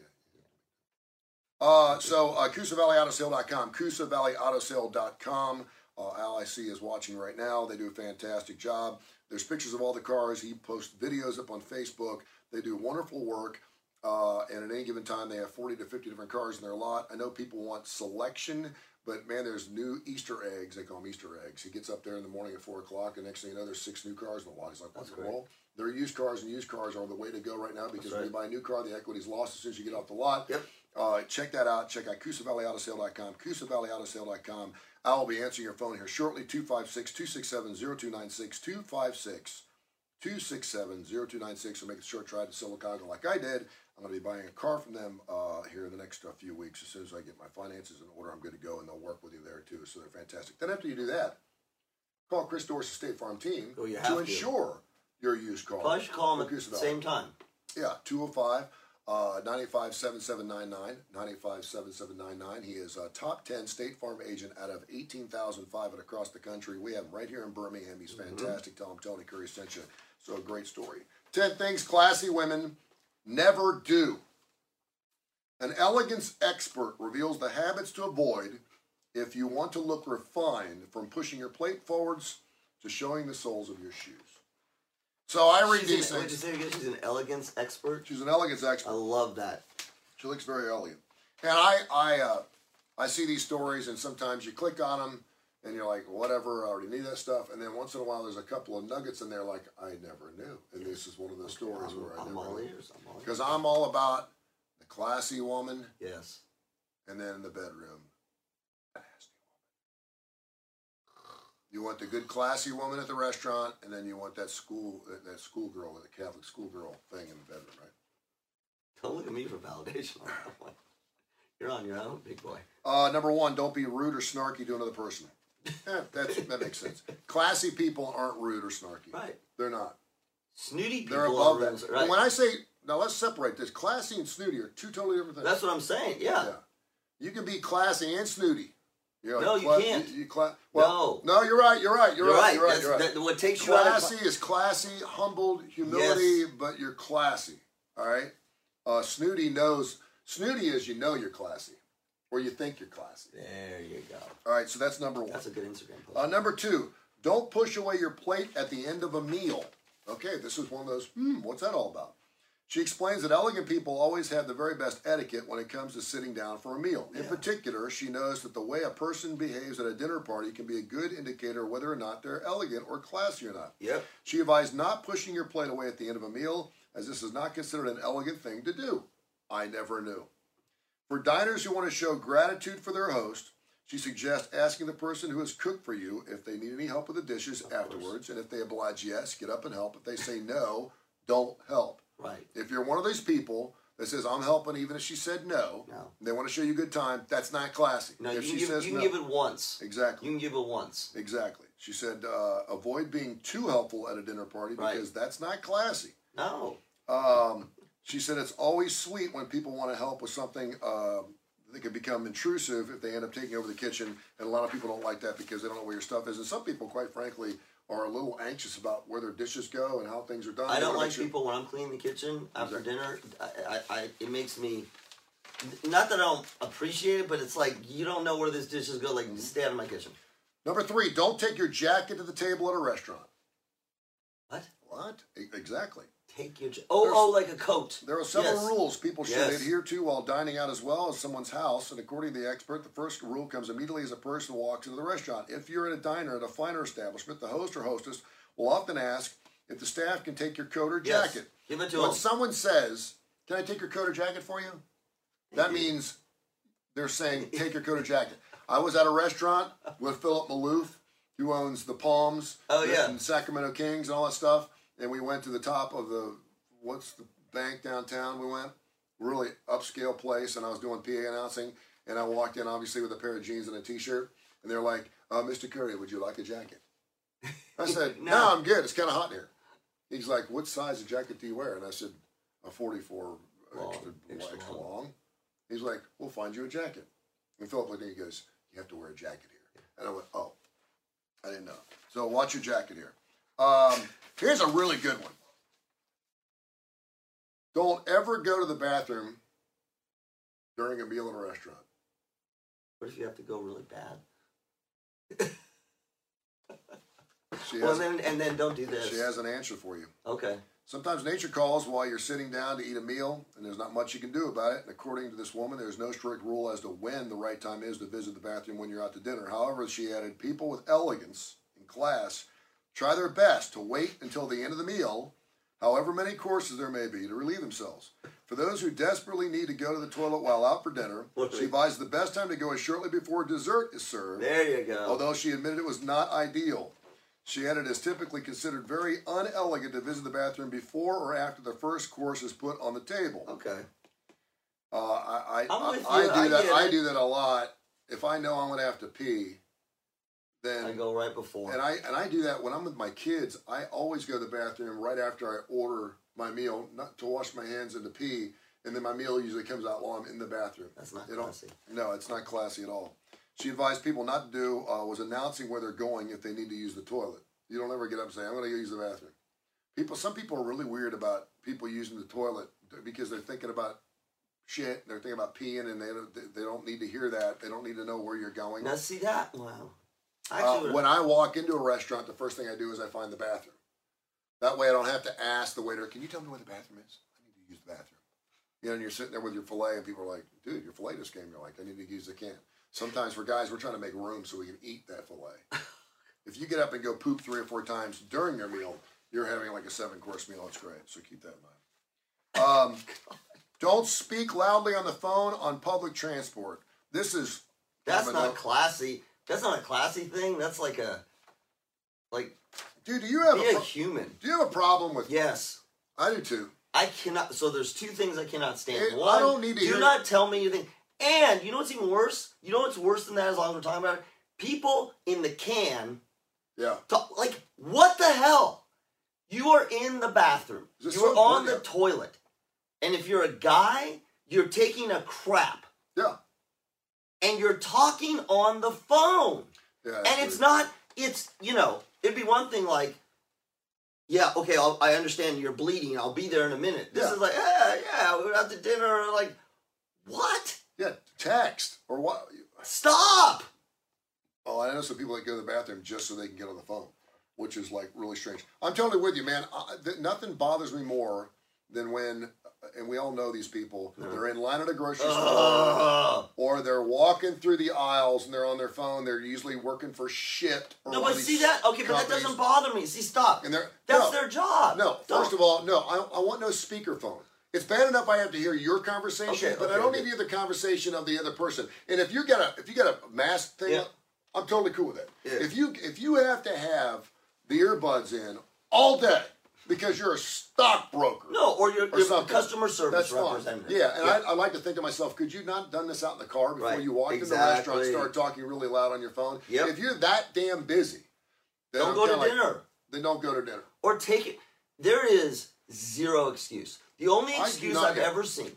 yeah. CoosaValleyAutoSale.com. CoosaValleyAutoSale.com. Al, I see, is watching right now. They do a fantastic job. There's pictures of all the cars. He posts videos up on Facebook. They do wonderful work. And at any given time, they have 40 to 50 different cars in their lot. I know people want selection, but man, there's new Easter eggs. They call them Easter eggs. He gets up there in the morning at 4 o'clock, and next thing you know, there's 6 new cars in the lot. He's like, what in the world? They're used cars, and used cars are the way to go right now because when you buy a new car, the equity's lost as soon as you get off the lot. Yep. Check that out. Check out CoosaValleyAutoSale.com. CoosaValleyAutoSale.com. I will be answering your phone here shortly. 256-267-0296. 256-267-0296. So make a short drive to Silicaga like I did. I'm going to be buying a car from them here in the next few weeks. As soon as I get my finances in order, I'm good to go, and they'll work with you there too. So they're fantastic. Then after you do that, call Chris Dorsey State Farm team to insure your used car. Well, I should call them at the same time. Yeah, 205 957799 957799. He is a top 10 State Farm agent out of 18,500 across the country. We have him right here in Birmingham. He's fantastic. Tell him Tony Curry sent you. So a great story. 10 things classy women never do. An elegance expert reveals the habits to avoid if you want to look refined, from pushing your plate forwards to showing the soles of your shoes. So I read these things. What'd you say again? She's an elegance expert? She's an elegance expert. I love that. She looks very elegant. And I see these stories, and sometimes you click on them, and you're like, whatever, I already need that stuff. And then once in a while, there's a couple of nuggets in there like, I never knew. And this is one of those stories where I never knew. Because I'm all about the classy woman. Yes. And then in the bedroom, a nasty You want the good, classy woman at the restaurant, and then you want that schoolgirl, that Catholic schoolgirl thing in the bedroom, right? Don't look at me for validation on that one. You're on your own, big boy. Number one, don't be rude or snarky to another person. That makes sense. Classy people aren't rude or snarky. Right. They're not. Snooty people They're above are that. right. And when I say, now let's separate this. Classy and snooty are two totally different things. That's what I'm saying. Yeah. You can be classy and snooty. No, you can't. No, you're right. You're right. What takes classy is classy, humbled, humility, but you're classy. All right. Snooty is you know you're classy, or you think you're classy. There you go. All right. So that's number one. That's a good Instagram post. Number two, don't push away your plate at the end of a meal. Okay, this is one of those. What's that all about? She explains that elegant people always have the very best etiquette when it comes to sitting down for a meal. In particular, she knows that the way a person behaves at a dinner party can be a good indicator whether or not they're elegant or classy or not. Yep. She advised not pushing your plate away at the end of a meal, as this is not considered an elegant thing to do. I never knew. For diners who want to show gratitude for their host, she suggests asking the person who has cooked for you if they need any help with the dishes afterwards, and if they oblige yes, get up and help. If they say no, don't help. Right. If you're one of these people that says, I'm helping even if she said no, they want to show you a good time, that's not classy. No, if you can give it once. Exactly. You can give it once. Exactly. She said, avoid being too helpful at a dinner party because that's not classy. No. She said it's always sweet when people want to help with something that can become intrusive if they end up taking over the kitchen, and a lot of people don't like that because they don't know where your stuff is. And some people, quite frankly, are a little anxious about where their dishes go and how things are done. I don't like people when I'm cleaning the kitchen after dinner. It makes me, not that I don't appreciate it, but it's like you don't know where these dishes go. Like, stay out of my kitchen. Number three, don't take your jacket to the table at a restaurant. What? Exactly. Take your like a coat. There are several rules people should adhere to while dining out as well as someone's house, and according to the expert, the first rule comes immediately as a person walks into the restaurant. If you're at a diner at a finer establishment, the host or hostess will often ask if the staff can take your coat or jacket. Give it to when them. Someone says, can I take your coat or jacket for you? That means they're saying, take your coat or jacket. I was at a restaurant with Philip Maloof, who owns the Palms and Sacramento Kings and all that stuff. And we went to the top of the bank downtown we went. Really upscale place. And I was doing PA announcing. And I walked in, obviously, with a pair of jeans and a T-shirt. And they're like, Mr. Curry, would you like a jacket? I said, no, I'm good. It's kind of hot in here. He's like, what size of jacket do you wear? And I said, a 44 extra long. He's like, we'll find you a jacket. And Philip looked at me and he goes, you have to wear a jacket here. And I went, oh, I didn't know. So watch your jacket here. Here's a really good one. Don't ever go to the bathroom during a meal in a restaurant. What if you have to go really bad? And then don't do this. She has an answer for you. Okay. Sometimes nature calls while you're sitting down to eat a meal, and there's not much you can do about it. And according to this woman, there's no strict rule as to when the right time is to visit the bathroom when you're out to dinner. However, she added, people with elegance and class try their best to wait until the end of the meal, however many courses there may be, to relieve themselves. For those who desperately need to go to the toilet while out for dinner, she advised the best time to go is shortly before dessert is served. There you go. Although she admitted it was not ideal. She added, it's typically considered very unelegant to visit the bathroom before or after the first course is put on the table. Okay. I do that a lot. If I know I'm going to have to pee, then I go right before. And I do that when I'm with my kids. I always go to the bathroom right after I order my meal, not to wash my hands and to pee, and then my meal usually comes out while I'm in the bathroom. That's not classy. No, it's not classy at all. She advised people not to do was announcing where they're going if they need to use the toilet. You don't ever get up and say, I'm going to go use the bathroom. Some people are really weird about people using the toilet because they're thinking about shit. They're thinking about peeing, and they don't need to hear that. They don't need to know where you're going. Now see that? Wow. When I walk into a restaurant, the first thing I do is I find the bathroom. That way I don't have to ask the waiter, can you tell me where the bathroom is? I need to use the bathroom. You know, and you're sitting there with your filet, and people are like, dude, your filet just came. You're like, I need to use the can. Sometimes for guys, we're trying to make room so we can eat that filet. If you get up and go poop 3 or 4 times during your meal, you're having like a 7-course meal. It's great. So keep that in mind. Don't speak loudly on the phone on public transport. That's not classy. That's not a classy thing. That's like Like, dude, do you have be a human. Do you have a problem with? Yes. I do too. I cannot. So there's two things I cannot stand. I don't need to do hear. not tell me anything. And you know what's even worse? You know what's worse than that? As long as we're talking about it, people in the can. Yeah. Talk, like, what the hell? You are in the bathroom. You are on the toilet, and if you're a guy, you're taking a crap. Yeah. And you're talking on the phone. Yeah. And it's not. It's, you know, it'd be one thing like, yeah, okay, I understand you're bleeding. I'll be there in a minute. This is like, yeah, we went out to dinner. Like, what? Yeah, text or what? Stop. Oh, I know some people that go to the bathroom just so they can get on the phone, which is like really strange. I'm totally with you, man. Nothing bothers me more than when, and we all know these people, they're in line at a grocery store, or they're walking through the aisles and they're on their phone. They're usually working for Shipt. Or no, but see that? Okay, but that doesn't bother me. See, stop. And that's their job. No, first of all, no, I want no speakerphone. It's bad enough I have to hear your conversation, but I don't need to hear the conversation of the other person. And if you got a mask thing, I'm totally cool with it. Yeah. If you have to have the earbuds in all day because you're a stockbroker, or you're a customer service representative. Yeah, and I like to think to myself, could you not done this out in the car before you walked in the restaurant and start talking really loud on your phone? Yep. If you're that damn busy, then don't go to dinner. Then don't go to dinner. Or take it. There is zero excuse. The only excuse I've ever seen,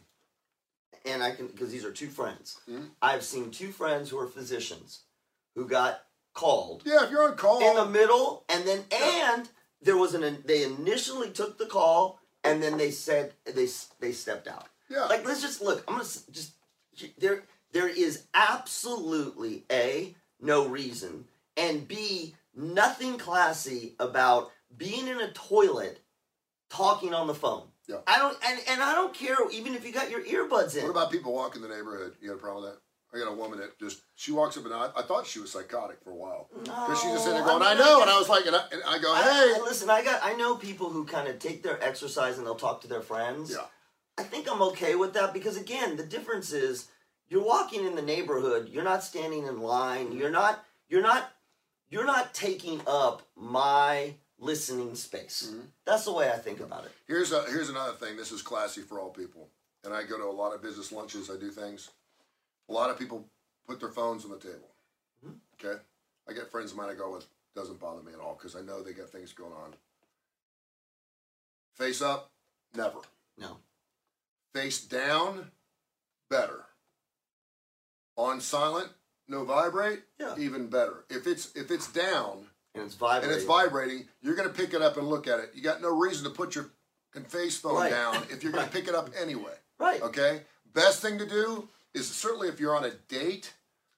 and I can, because these are two friends, I've seen two friends who are physicians who got called. Yeah, if you're on call in the middle, and then and there was they initially took the call, and then they said they stepped out. Yeah, like let's just look. I'm gonna just there is absolutely no reason, and B, nothing classy about being in a toilet talking on the phone. Yeah. I don't care even if you got your earbuds in. What about people walking the neighborhood? You got a problem with that? I got a woman that she walks up and I thought she was psychotic for a while. Because she's just sitting there going, I know. And I was like, and I go, hey. Listen, I know people who kind of take their exercise and they'll talk to their friends. Yeah. I think I'm okay with that because, again, the difference is you're walking in the neighborhood. You're not standing in line. You're not taking up my listening space. That's the way I think about it. Here's another thing. This is classy for all people. And I go to a lot of business lunches. I do things. A lot of people put their phones on the table. Okay? I get friends of mine I go with. Doesn't bother me at all because I know they got things going on. Face up, never. No. Face down, better. On silent, no vibrate, even better. If it's down and it's vibrating, you're going to pick it up and look at it. You got no reason to put your face phone down if you're going to pick it up anyway. Right. Okay? Best thing to do is certainly if you're on a date,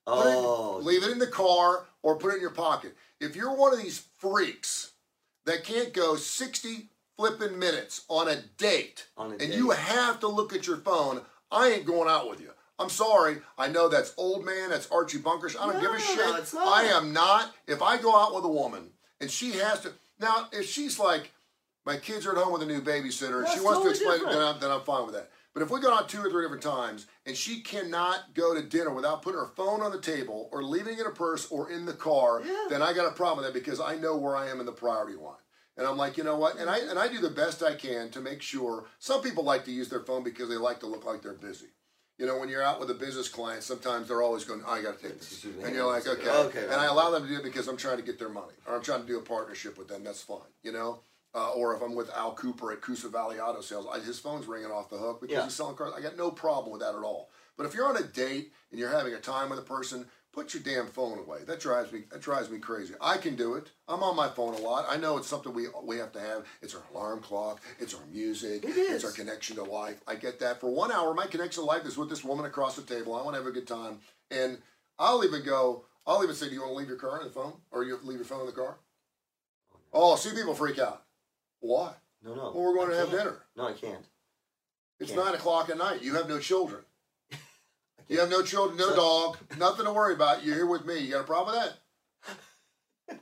leave it in the car or put it in your pocket. If you're one of these freaks that can't go 60 flipping minutes on a date, you have to look at your phone, I ain't going out with you. I'm sorry. I know that's old man. That's Archie Bunkers. I don't give a shit. It's not. I am not. If I go out with a woman and she has to... Now, if she's like, my kids are at home with a new babysitter and she wants to explain it, then I'm fine with that. But if we go out 2 or 3 different times and she cannot go to dinner without putting her phone on the table or leaving it in her purse or in the car, then I got a problem with that because I know where I am in the priority line. And I'm like, you know what? And I do the best I can to make sure. Some people like to use their phone because they like to look like they're busy. You know, when you're out with a business client, sometimes they're always going, I got to take this. And you're like, okay. And I allow them to do it because I'm trying to get their money. Or I'm trying to do a partnership with them. That's fine, you know? Or if I'm with Al Cooper at Coosa Valley Auto Sales, his phone's ringing off the hook because he's selling cars. I got no problem with that at all. But if you're on a date and you're having a time with a person, put your damn phone away. That drives me crazy. I can do it. I'm on my phone a lot. I know it's something we have to have. It's our alarm clock. It's our music. It's our connection to life. I get that. For 1 hour, my connection to life is with this woman across the table. I want to have a good time. And I'll even say, do you want to leave your car in the phone? Or you leave your phone in the car? Oh, see people freak out. Why? No. Well, we're going to have dinner. No, I can't. It's 9 o'clock at night. You have no children. You have no children, no dog, nothing to worry about. You're here with me. You got a problem with that?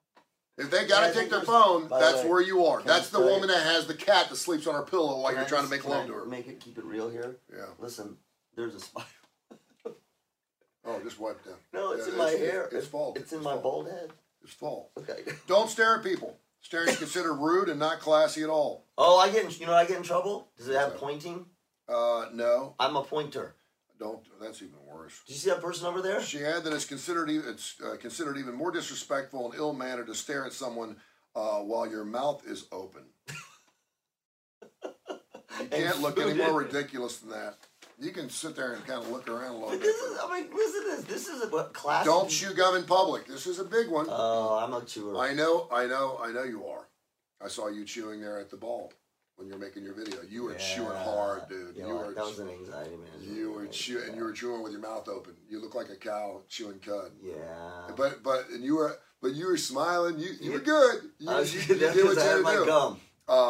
If they got to take their phone, that's where you are. That's the woman that has the cat that sleeps on her pillow while you're trying to make love to her. Keep it real here. Yeah. Listen, there's a spider. Oh, just wipe down. No, it's in my hair. It's fault. It's in my bald head. It's full. Okay. Don't stare at people. Staring is considered rude and not classy at all. Oh, I get in trouble? Does it have pointing? No. I'm a pointer. Don't. That's even worse. Did you see that person over there? She added that it's considered even more disrespectful and ill-mannered to stare at someone while your mouth is open. You can't look any more ridiculous than that. You can sit there and kind of look around a little bit. Listen to this. This is a classic. Don't chew gum in public. This is a big one. Oh, I'm a chewer. I know you are. I saw you chewing there at the ball when you were making your video. You were chewing hard, dude. Yeah, that was an anxiety management. You were chewing, and you were chewing with your mouth open. You look like a cow chewing cud. Yeah. But you were smiling. You were good. You did what you had to do. Gum.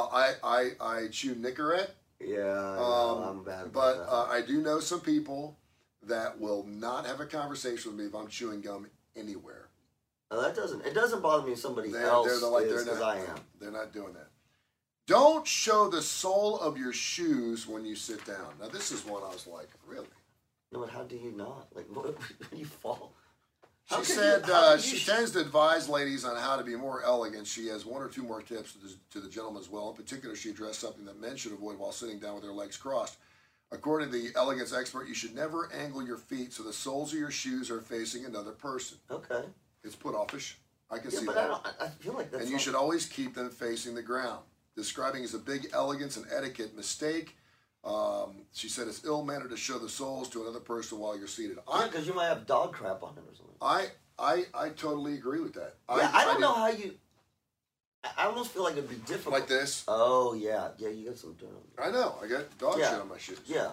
I chew Nicorette. Yeah, I'm bad. But I do know some people that will not have a conversation with me if I'm chewing gum anywhere. No, it doesn't bother me if somebody else is, because I am. They're not doing that. Don't show the sole of your shoes when you sit down. Now, this is one I was like, really? No, but how do you not? Like, what when you fall? She said she tends to advise ladies on how to be more elegant. She has one or two more tips to the gentleman as well. In particular, she addressed something that men should avoid while sitting down with their legs crossed. According to the elegance expert, you should never angle your feet so the soles of your shoes are facing another person. Okay. It's put offish. I can see but that. I feel like that's. And you should always keep them facing the ground. Describing as a big elegance and etiquette mistake. She said it's ill-mannered to show the soles to another person while you're seated. Because you might have dog crap on it or something. I totally agree with that. Yeah, I don't know how you. I almost feel like it'd be difficult. Like this? Oh yeah, you got some dirt on I know. I got dog shit on my shoes. Yeah.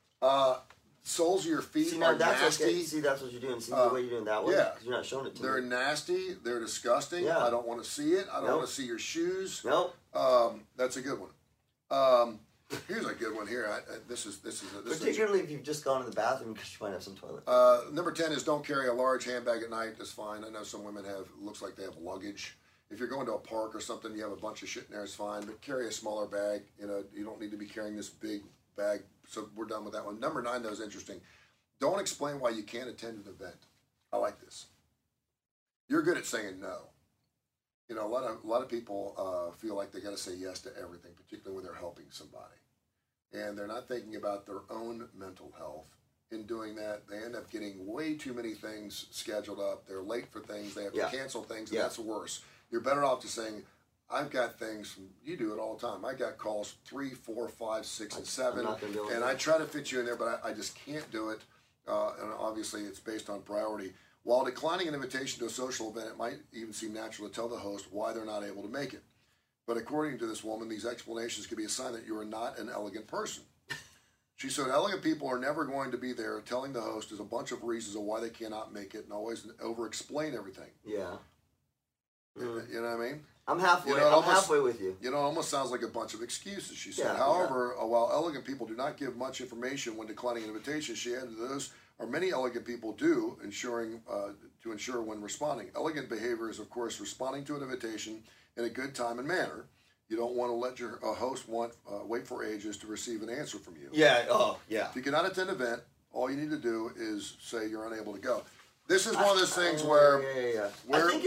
Soles of your feet See, now are that's nasty. Okay. See, that's what you're doing. See the way you're doing that way? Yeah. Because you're not showing it to They're me. nasty. They're disgusting. Yeah. I don't want to see it. I don't want to see your shoes. Nope. That's a good one. Here's a good one here. Particularly if you've just gone to the bathroom because you might have some toilet. Number 10 is don't carry a large handbag at night. That's fine. I know some women looks like they have luggage. If you're going to a park or something, you have a bunch of shit in there, it's fine. But carry a smaller bag. You don't need to be carrying this big bag. So we're done with that one. Number 9, though, is interesting. Don't explain why you can't attend an event. I like this. You're good at saying no. A lot of people feel like they got to say yes to everything, particularly when they're helping somebody, and they're not thinking about their own mental health. In doing that, they end up getting way too many things scheduled up. They're late for things. They have to cancel things, and that's worse. You're better off just saying, "I've got things." You do it all the time. I got calls 3, 4, 5, 6, and 7, and I try to fit you in there, but I just can't do it. And obviously, it's based on priority. While declining an invitation to a social event, it might even seem natural to tell the host why they're not able to make it. But according to this woman, these explanations could be a sign that you are not an elegant person. She said, elegant people are never going to be there telling the host there's a bunch of reasons of why they cannot make it and always over-explain everything. Yeah. You know what I mean? I'm halfway. I'm halfway with you. It almost sounds like a bunch of excuses, she said. Yeah, However, while elegant people do not give much information when declining an invitation, she added those are many elegant people do, to ensure when responding. Elegant behavior is, of course, responding to an invitation in a good time and manner. You don't want to let your host wait for ages to receive an answer from you. Yeah. Oh, yeah. If you cannot attend an event, all you need to do is say you're unable to go. This is one of those things where I think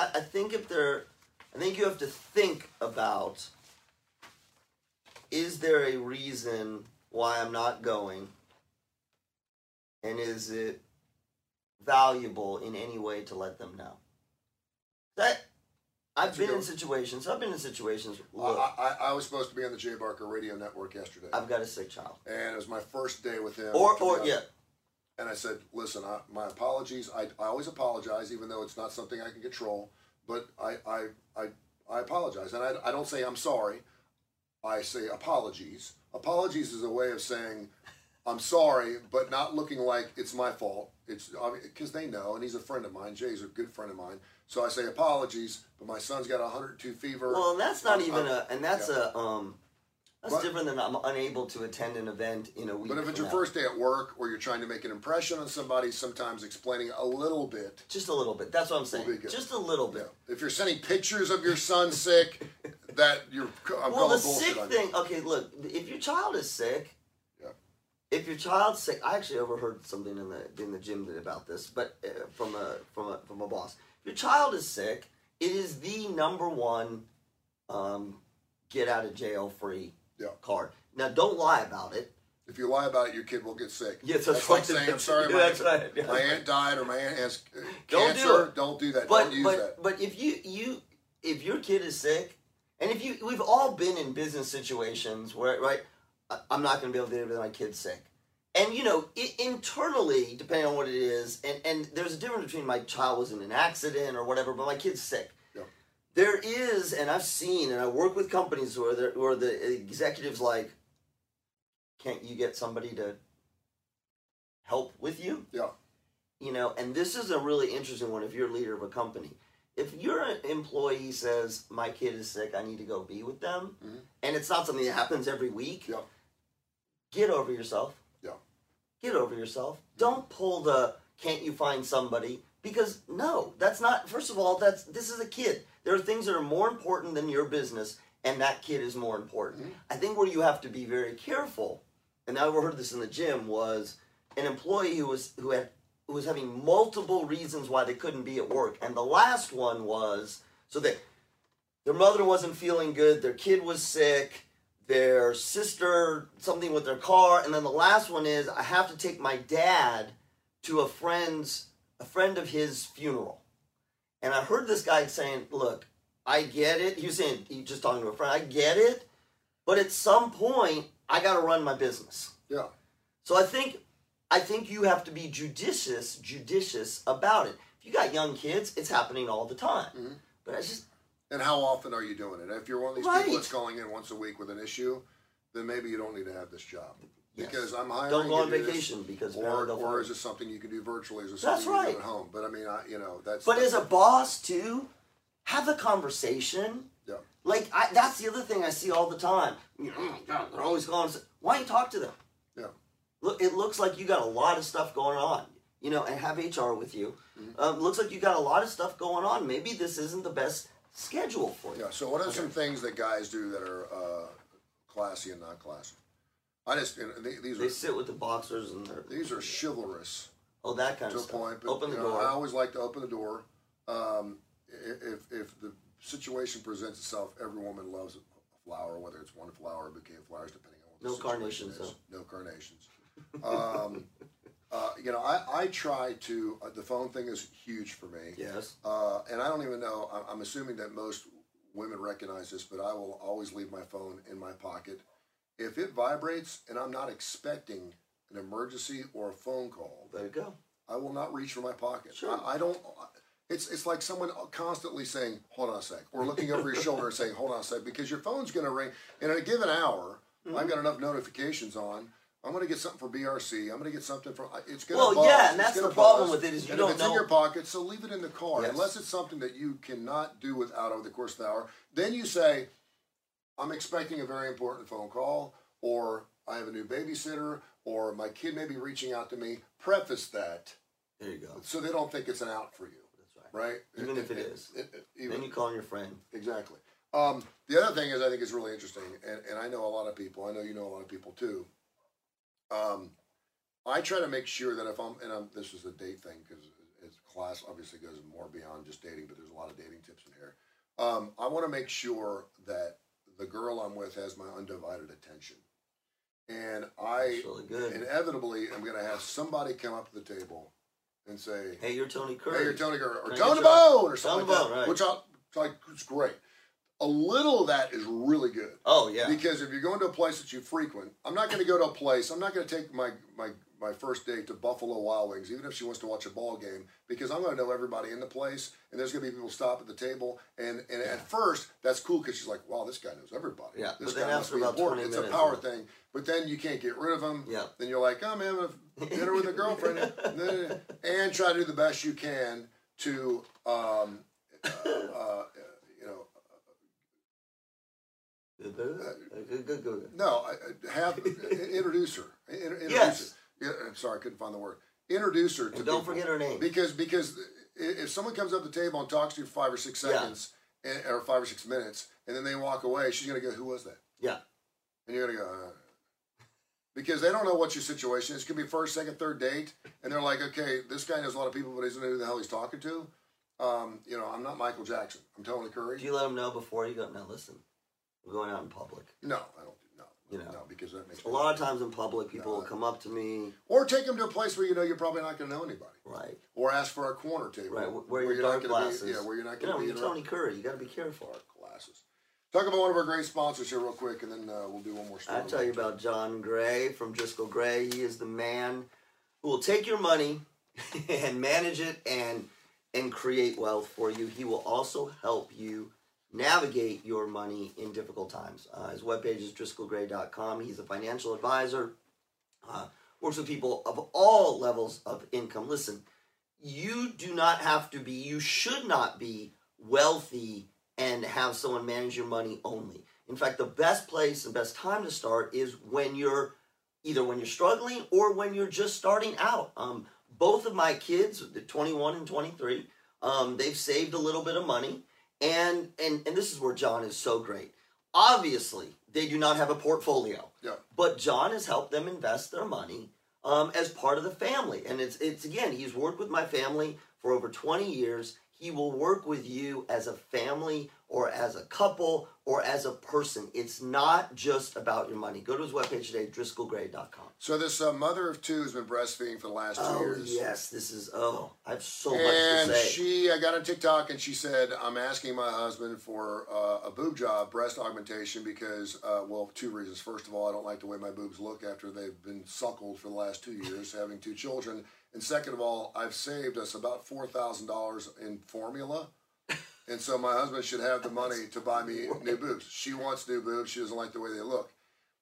you have to think about, is there a reason why I'm not going, and is it valuable in any way to let them know? I've been in situations. Look, I was supposed to be on the Jay Barker Radio Network yesterday. I've got a sick child, and it was my first day with him. And I said, listen, my apologies. I always apologize, even though it's not something I can control. But I apologize. And I don't say I'm sorry. I say apologies. Apologies is a way of saying I'm sorry, but not looking like it's my fault. It's because they know, and he's a friend of mine. Jay's a good friend of mine. So I say apologies, but my son's got 102 fever. Well, and that's not that's different than I'm unable to attend an event in a week. But if it's your first day at work, or you're trying to make an impression on somebody, sometimes explaining a little bit. Just a little bit. That's what I'm saying. Just a little bit. Yeah. If you're sending pictures of your son sick, I'm calling bullshit on you. Well, the sick thing. Okay, look. If your child is sick. If your child's sick, I actually overheard something in the gym about this, but from a boss. If your child is sick, it is the number one get out of jail free card. Now, don't lie about it. If you lie about it, your kid will get sick. Yes, that's like saying, I'm sorry, my aunt died or my aunt has cancer. Don't do that. Don't use that. But if if your kid is sick, and we've all been in business situations where, right, I'm not going to be able to do it with my kid's sick. And, internally, depending on what it is, and there's a difference between my child was in an accident or whatever, but my kid's sick. Yeah. There is, and I've seen, and I work with companies where the executives like, can't you get somebody to help with you? Yeah. And this is a really interesting one if you're a leader of a company. If your employee says, my kid is sick, I need to go be with them, and it's not something that happens every week, get over yourself. Get over yourself. Don't pull the, can't you find somebody? Because no, that's not, first of all, this is a kid. There are things that are more important than your business, and that kid is more important. I think where you have to be very careful, and I heard this in the gym, was an employee who was having multiple reasons why they couldn't be at work. And the last one was, so that their mother wasn't feeling good, their kid was sick, their sister, something with their car, and then the last one is, I have to take my dad to a friend of his funeral. And I heard this guy saying, look, I get it. He was saying, he just talking to a friend, I get it, but at some point, I got to run my business. Yeah. So I think you have to be judicious about it. If you got young kids, it's happening all the time. But I just... And how often are you doing it? If you're one of these people that's calling in once a week with an issue, then maybe you don't need to have this job. Because I'm hiring. Don't go on vacation because or is this something you can do virtually? Is this something you can do at home? But I mean, that's. But as a boss too, have a conversation. Yeah. Like that's the other thing I see all the time. They're always calling. Why don't you talk to them? Yeah. Look, it looks like you got a lot of stuff going on. And have HR with you. Looks like you got a lot of stuff going on. Maybe this isn't the best schedule for you. Yeah. So what are some things that guys do that are classy and not classy? They sit with the boxers and these are chivalrous. Oh, that kind of stuff. To a point. But, open the door. I always like to open the door. If the situation presents itself, every woman loves a flower, whether it's one flower or a bouquet of flowers, depending on what the situation is. No carnations. I try to, the phone thing is huge for me. Yes. And I don't even know, I'm assuming that most women recognize this, but I will always leave my phone in my pocket. If it vibrates and I'm not expecting an emergency or a phone call, there you go. I will not reach for my pocket. Sure. I don't, it's like someone constantly saying, hold on a sec, or looking over your shoulder and saying, hold on a sec, because your phone's going to ring. And in a given hour, I've got enough notifications on. I'm going to get something for BRC. I'm going to get something from. It's going to. Well, yeah, and that's the problem with it is you don't know. It's in your pocket, so leave it in the car. Yes. Unless it's something that you cannot do without over the course of the hour. Then you say, I'm expecting a very important phone call, or I have a new babysitter, or my kid may be reaching out to me. Preface that. There you go. So they don't think it's an out for you. That's right. Right. Even if it is. Then you call your friend. Exactly. The other thing is, I think is really interesting, and I know a lot of people. I know you know a lot of people too. I try to make sure that if this is a date thing because class obviously goes more beyond just dating, but there's a lot of dating tips in here. I want to make sure that the girl I'm with has my undivided attention, and I really inevitably am going to have somebody come up to the table and say, "Hey, you're Tony Curry. Hey, you're Tony Curry, or Tony Bone, or something like that." Right. Which it's great. A little of that is really good. Oh, yeah. Because if you're going to a place that you frequent, I'm not going to go to a place, I'm not going to take my first date to Buffalo Wild Wings, even if she wants to watch a ball game, because I'm going to know everybody in the place, and there's going to be people stop at the table, and at first, that's cool, because she's like, wow, this guy knows everybody. Yeah, this but guy then must after be about important. 20 It's minutes, a power thing, but then you can't get rid of them. Yeah. Then you're like, oh, man, I'm going to dinner with a girlfriend, and try to do the best you can to, no, introduce her. Yes. Yeah, I'm sorry, I couldn't find the word. Introduce her to and don't forget her name. Because if someone comes up the table and talks to you for 5 or 6 seconds, or 5 or 6 minutes, and then they walk away, she's going to go, who was that? Yeah. And you're going to go, because they don't know what your situation is. It could be first, second, third date, and they're like, okay, this guy knows a lot of people, but he doesn't know who the hell he's talking to. You know, I'm not Michael Jackson. I'm Tony Curry. Do you let them know before you go? No, listen, we're going out in public. No, I don't. No, you know, no, because that makes a lot of times in public, people will come up to me, or take them to a place where you know you're probably not going to know anybody, right? Or ask for a corner table, right? Where you're dark glasses, where you're not going to be. You're Tony Curry. You got to be careful. Dark glasses. Talk about one of our great sponsors here real quick, and then we'll do one more story. I'll tell you about John Gray from Driscoll Gray. He is the man who will take your money and manage it and create wealth for you. He will also help you navigate your money in difficult times. His webpage is driscollgray.com. He's a financial advisor, works with people of all levels of income. Listen, you do not have to be, you should not be wealthy and have someone manage your money only. In fact, the best place and best time to start is when you're struggling or when you're just starting out. Both of my kids, the 21 and 23, they've saved a little bit of money, and this is where John is so great. Obviously, they do not have a portfolio, but John has helped them invest their money as part of the family. And it's again, he's worked with my family for over 20 years. He will work with you as a family or as a couple or as a person. It's not just about your money. Go to his webpage today, driscollgray.com. So this mother of two has been breastfeeding for the last 2 years. Oh, yes. This is, I have so much to say. I got on TikTok and she said, I'm asking my husband for a boob job, breast augmentation, because, well, 2 reasons. First of all, I don't like the way my boobs look after they've been suckled for the last 2 years, having 2 children. And second of all, I've saved us about $4,000 in formula. And so my husband should have the money to buy me new boobs. She wants new boobs. She doesn't like the way they look.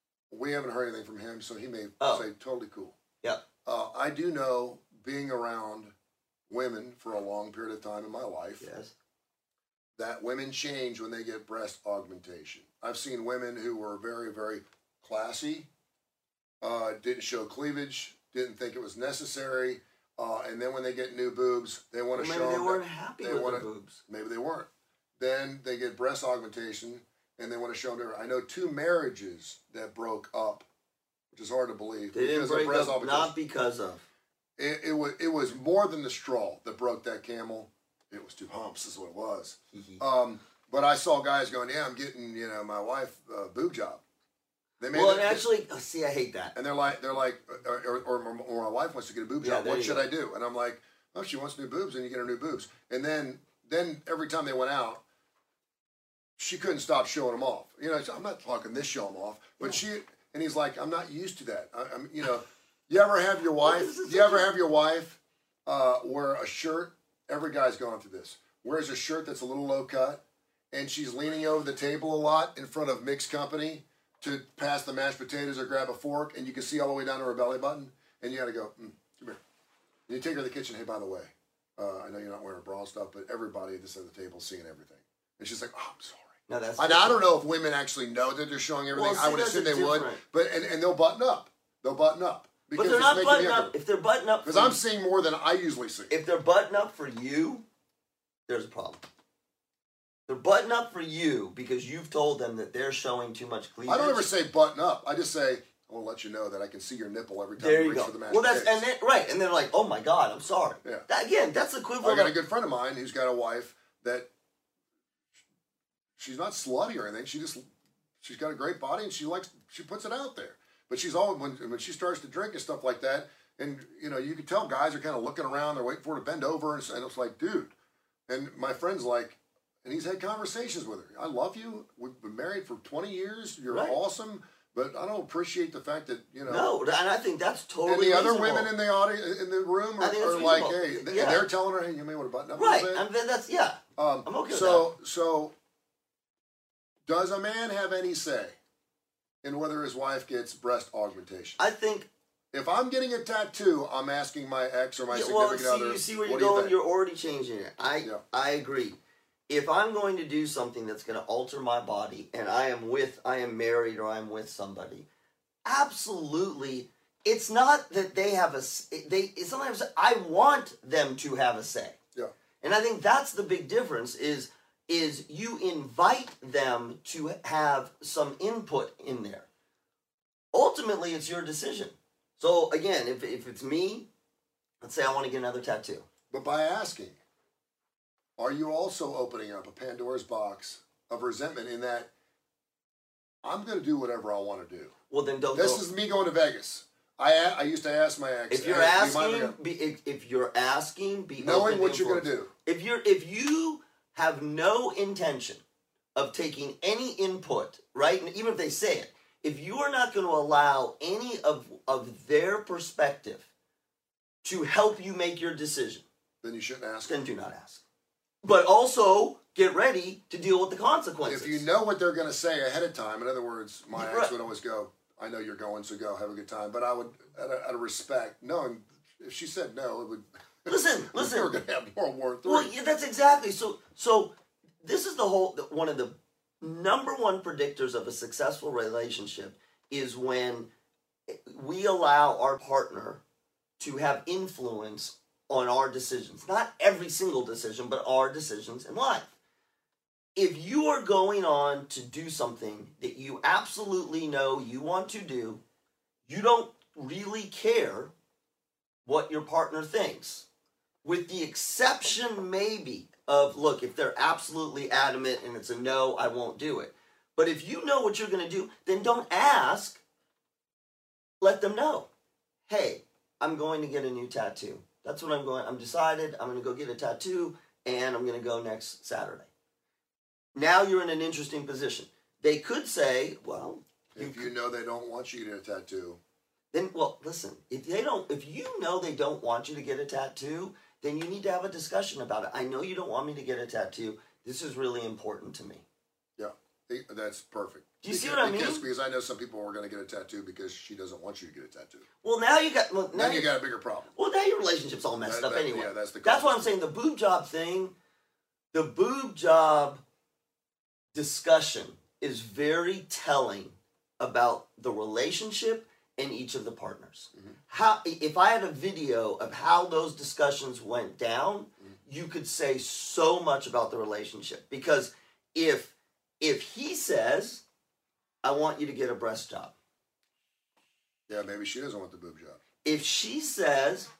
We haven't heard anything from him, so he may say totally cool. Yep. I do know, being around women for a long period of time in my life, that women change when they get breast augmentation. I've seen women who were very, very classy, didn't show cleavage, didn't think it was necessary, and then when they get new boobs, they want to show them. Maybe they weren't happy with their boobs. Maybe they weren't. Then they get breast augmentation, and they want to show them. I know 2 marriages that broke up, which is hard to believe. They didn't break up, not because of. It was more than the straw that broke that camel. It was 2 humps, is what it was. But I saw guys going, yeah, I'm getting my wife a boob job. And actually, see, I hate that. And they're like, or my wife wants to get a boob job. What should I do? And I'm like, oh, she wants new boobs, and you get her new boobs. And then every time they went out, she couldn't stop showing them off. I'm not talking this show them off, but and he's like, I'm not used to that. You ever have your wife? Wear a shirt? Every guy's gone through this. Wears a shirt that's a little low cut, and she's leaning over the table a lot in front of mixed company to pass the mashed potatoes or grab a fork, and you can see all the way down to her belly button, and you got to go, come here. And you take her to the kitchen. Hey, by the way, I know you're not wearing a bra and stuff, but everybody at this end of the table is seeing everything. And she's like, oh, I'm sorry. No, that's I don't know if women actually know that they're showing everything. I would assume they would, but and they'll button up. They'll button up. But they're not button up. If they're button up, because I'm seeing more than I usually see. If they're button up for you, there's a problem. They're button up for you because you've told them that they're showing too much cleavage. I don't ever say button up. I just say, I want to let you know that I can see your nipple every time you reach for the mashed potatoes. And they're like, oh my God, I'm sorry. Yeah. That's equivalent. I got a good friend of mine who's got a wife that she's not slutty or anything. She's got a great body and she puts it out there. But she's always when she starts to drink and stuff like that, and you can tell guys are kind of looking around, they're waiting for her to bend over, and it's like, dude. And my friend's like, and he's had conversations with her. I love you. We've been married for 20 years. You're awesome. But I don't appreciate the fact that, No, and I think that's totally and the reasonable. Other women in the audience, in the room are like, hey, and they're telling her, hey, you may want to button up a little bit. Right, and then that's, I'm okay with that. So, does a man have any say in whether his wife gets breast augmentation? I think... If I'm getting a tattoo, I'm asking my ex or my significant other. You see where you're going? You're already changing it. I agree. If I'm going to do something that's going to alter my body, and I am married or I'm with somebody, absolutely, it's not that they have sometimes I want them to have a say. Yeah. And I think that's the big difference is you invite them to have some input in there. Ultimately, it's your decision. So again, if it's me, let's say I want to get another tattoo. But by asking. are you also opening up a Pandora's box of resentment in that I'm going to do whatever I want to do? Well, then don't. This is me going to Vegas. I used to ask my ex. If you're asking, if you're asking, be knowing what you're going to do. If you have no intention of taking any input, right? And even if they say it, if you are not going to allow any of their perspective to help you make your decision, then you shouldn't ask. Then do not ask. But also get ready to deal with the consequences. If you know what they're going to say ahead of time, in other words, my ex would always go, I know you're going, so go, have a good time. But I would, out of respect, knowing if she said no, it would... Listen. We're going to have World War III. Well, yeah, that's exactly. So this is one of the number one predictors of a successful relationship is when we allow our partner to have influence on our decisions. Not every single decision, but our decisions in life. If you are going on to do something that you absolutely know you want to do, you don't really care what your partner thinks. With the exception maybe of, look, if they're absolutely adamant and it's a no, I won't do it. But if you know what you're going to do, then don't ask. Let them know. Hey, I'm going to get a new tattoo. That's what I'm decided. I'm going to go get a tattoo and I'm going to go next Saturday. Now you're in an interesting position. They could say, well... If you know they don't want you to get a tattoo... Then, well, listen, if you know they don't want you to get a tattoo, then you need to have a discussion about it. I know you don't want me to get a tattoo. This is really important to me. Yeah, that's perfect. Do you see what I mean? Because I know some people are going to get a tattoo because she doesn't want you to get a tattoo. Well, now you got... now you got a bigger problem. Well, now your relationship's all messed up anyway. Yeah, that's why I'm saying the boob job thing, the boob job discussion is very telling about the relationship and each of the partners. Mm-hmm. If I had a video of how those discussions went down, you could say so much about the relationship. Because if he says, I want you to get a breast job. Yeah, maybe she doesn't want the boob job. If she says,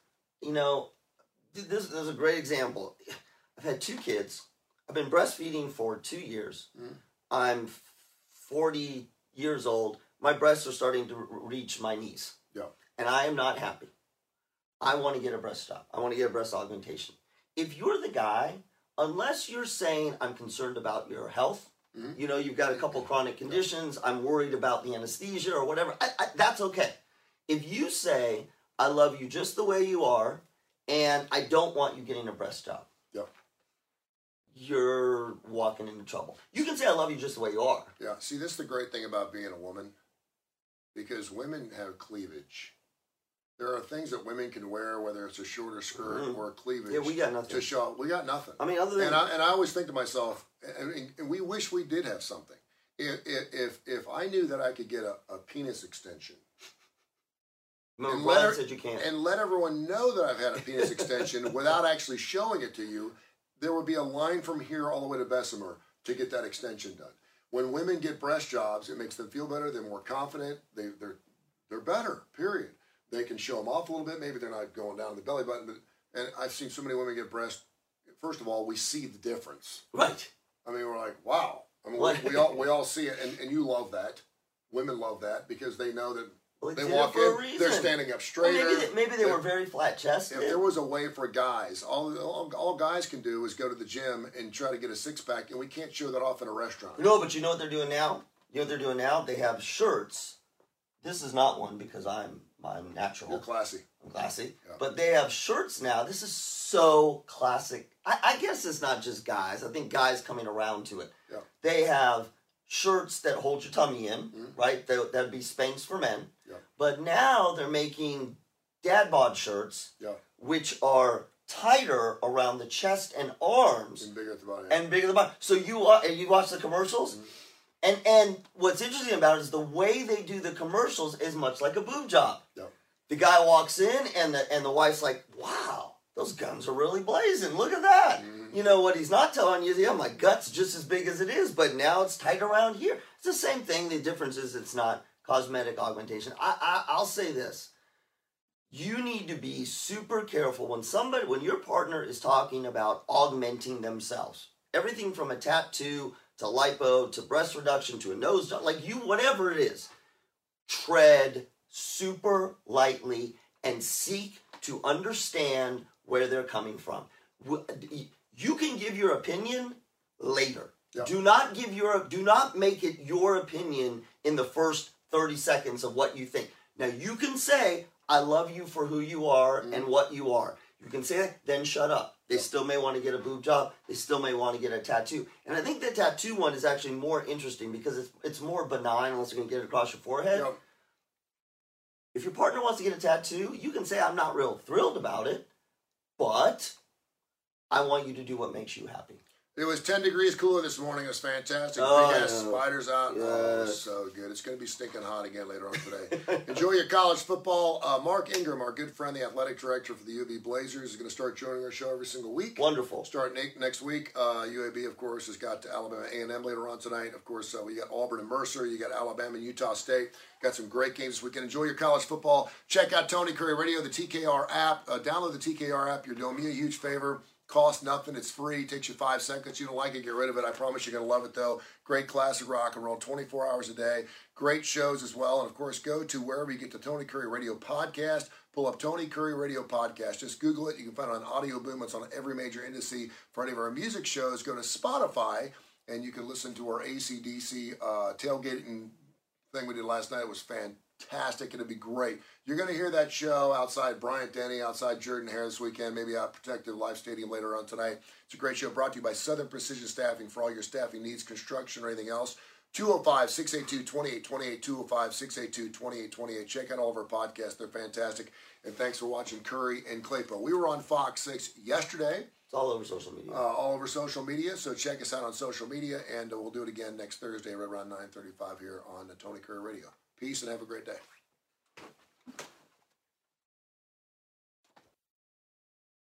this is a great example. I've had 2 kids. I've been breastfeeding for 2 years. Mm-hmm. I'm 40 years old. My breasts are starting to reach my knees. Yeah. And I am not happy. I want to get a breast job. I want to get a breast augmentation. If you're the guy, unless you're saying, I'm concerned about your health, you've got a couple chronic conditions, I'm worried about the anesthesia or whatever, that's okay. If you say, I love you just the way you are, and I don't want you getting a breast job, you're walking into trouble. You can say, I love you just the way you are. Yeah, see, this is the great thing about being a woman, because women have cleavage. There are things that women can wear, whether it's a shorter skirt or a cleavage. Yeah, we got nothing. To show, we got nothing. I mean, other than... And I always think to myself, and we wish we did have something. If I knew that I could get a penis extension... I'm glad that you can. And let everyone know that I've had a penis extension without actually showing it to you, there would be a line from here all the way to Bessemer to get that extension done. When women get breast jobs, it makes them feel better. They're more confident. They're better, period. They can show them off a little bit. Maybe they're not going down the belly button. And I've seen so many women get breast. First of all, we see the difference. Right. I mean, we're like, wow. I mean, we all see it. And you love that. Women love that because they know that they walk in, they're standing up straighter. Well, maybe they were very flat-chested. If there was a way for guys, all guys can do is go to the gym and try to get a six-pack, and we can't show that off in a restaurant. No, but you know what they're doing now? You know what they're doing now? They have shirts. This is not one because I'm natural. You're classy. I'm classy. Yeah. But they have shirts now. This is so classic. I guess it's not just guys. I think guys coming around to it. Yeah. They have shirts that hold your tummy in, right? That'd be Spanx for men. Yeah. But now they're making dad bod shirts, which are tighter around the chest and arms. And bigger at the bottom. And bigger at the bottom. So you watch the commercials? And what's interesting about it is the way they do the commercials is much like a boob job. Yeah. The guy walks in and the wife's like, wow, those guns are really blazing. Look at that. You know, what he's not telling you is, yeah, my gut's just as big as it is, but now it's tight around here. It's the same thing. The difference is it's not cosmetic augmentation. I'll say this. you need to be super careful when your partner is talking about augmenting themselves. Everything from a tattoo to lipo to breast reduction to a nose job, whatever it is, tread super lightly and seek to understand where they're coming from. You can give your opinion later. Yep. Do not make it your opinion in the first 30 seconds of what you think. Now you can say, I love you for who you are and what you are. You can say that, then shut up. They still may want to get a boob job. They still may want to get a tattoo. And I think the tattoo one is actually more interesting because it's more benign unless you're going to get it across your forehead. Yep. If your partner wants to get a tattoo, you can say, I'm not real thrilled about it, but I want you to do what makes you happy. It was 10 degrees cooler this morning. It was fantastic. Big-ass spiders out. Yes. Oh, it was so good. It's going to be stinking hot again later on today. Enjoy your college football. Mark Ingram, our good friend, the athletic director for the UAB Blazers, is going to start joining our show every single week. Wonderful. Start next week. UAB, of course, has got Alabama A&M later on tonight. Of course, we got Auburn and Mercer. You got Alabama and Utah State. Got some great games this weekend. Enjoy your college football. Check out Tony Curry Radio, the TKR app. Download the TKR app. You're doing me a huge favor. Costs nothing. It's free. Takes you 5 seconds. You don't like it, get rid of it. I promise you're going to love it, though. Great classic rock and roll, 24 hours a day. Great shows as well. And, of course, go to wherever you get the Tony Curry Radio podcast. Pull up Tony Curry Radio podcast. Just Google it. You can find it on Audio Boom. It's on every major indice. For any of our music shows, go to Spotify, and you can listen to our AC/DC tailgating thing we did last night. It was fantastic. It'll be great. You're going to hear that show outside Bryant Denny, outside Jordan-Hare this weekend, maybe out Protective Life Stadium later on tonight. It's a great show brought to you by Southern Precision Staffing for all your staffing needs, construction, or anything else. 205-682-2828, 205-682-2828. Check out all of our podcasts. They're fantastic. And thanks for watching Curry and Claypo. We were on Fox 6 yesterday. It's all over social media. All over social media. So check us out on social media, and we'll do it again next Thursday right around 9:35 here on the Tony Curry Radio. Peace and have a great day.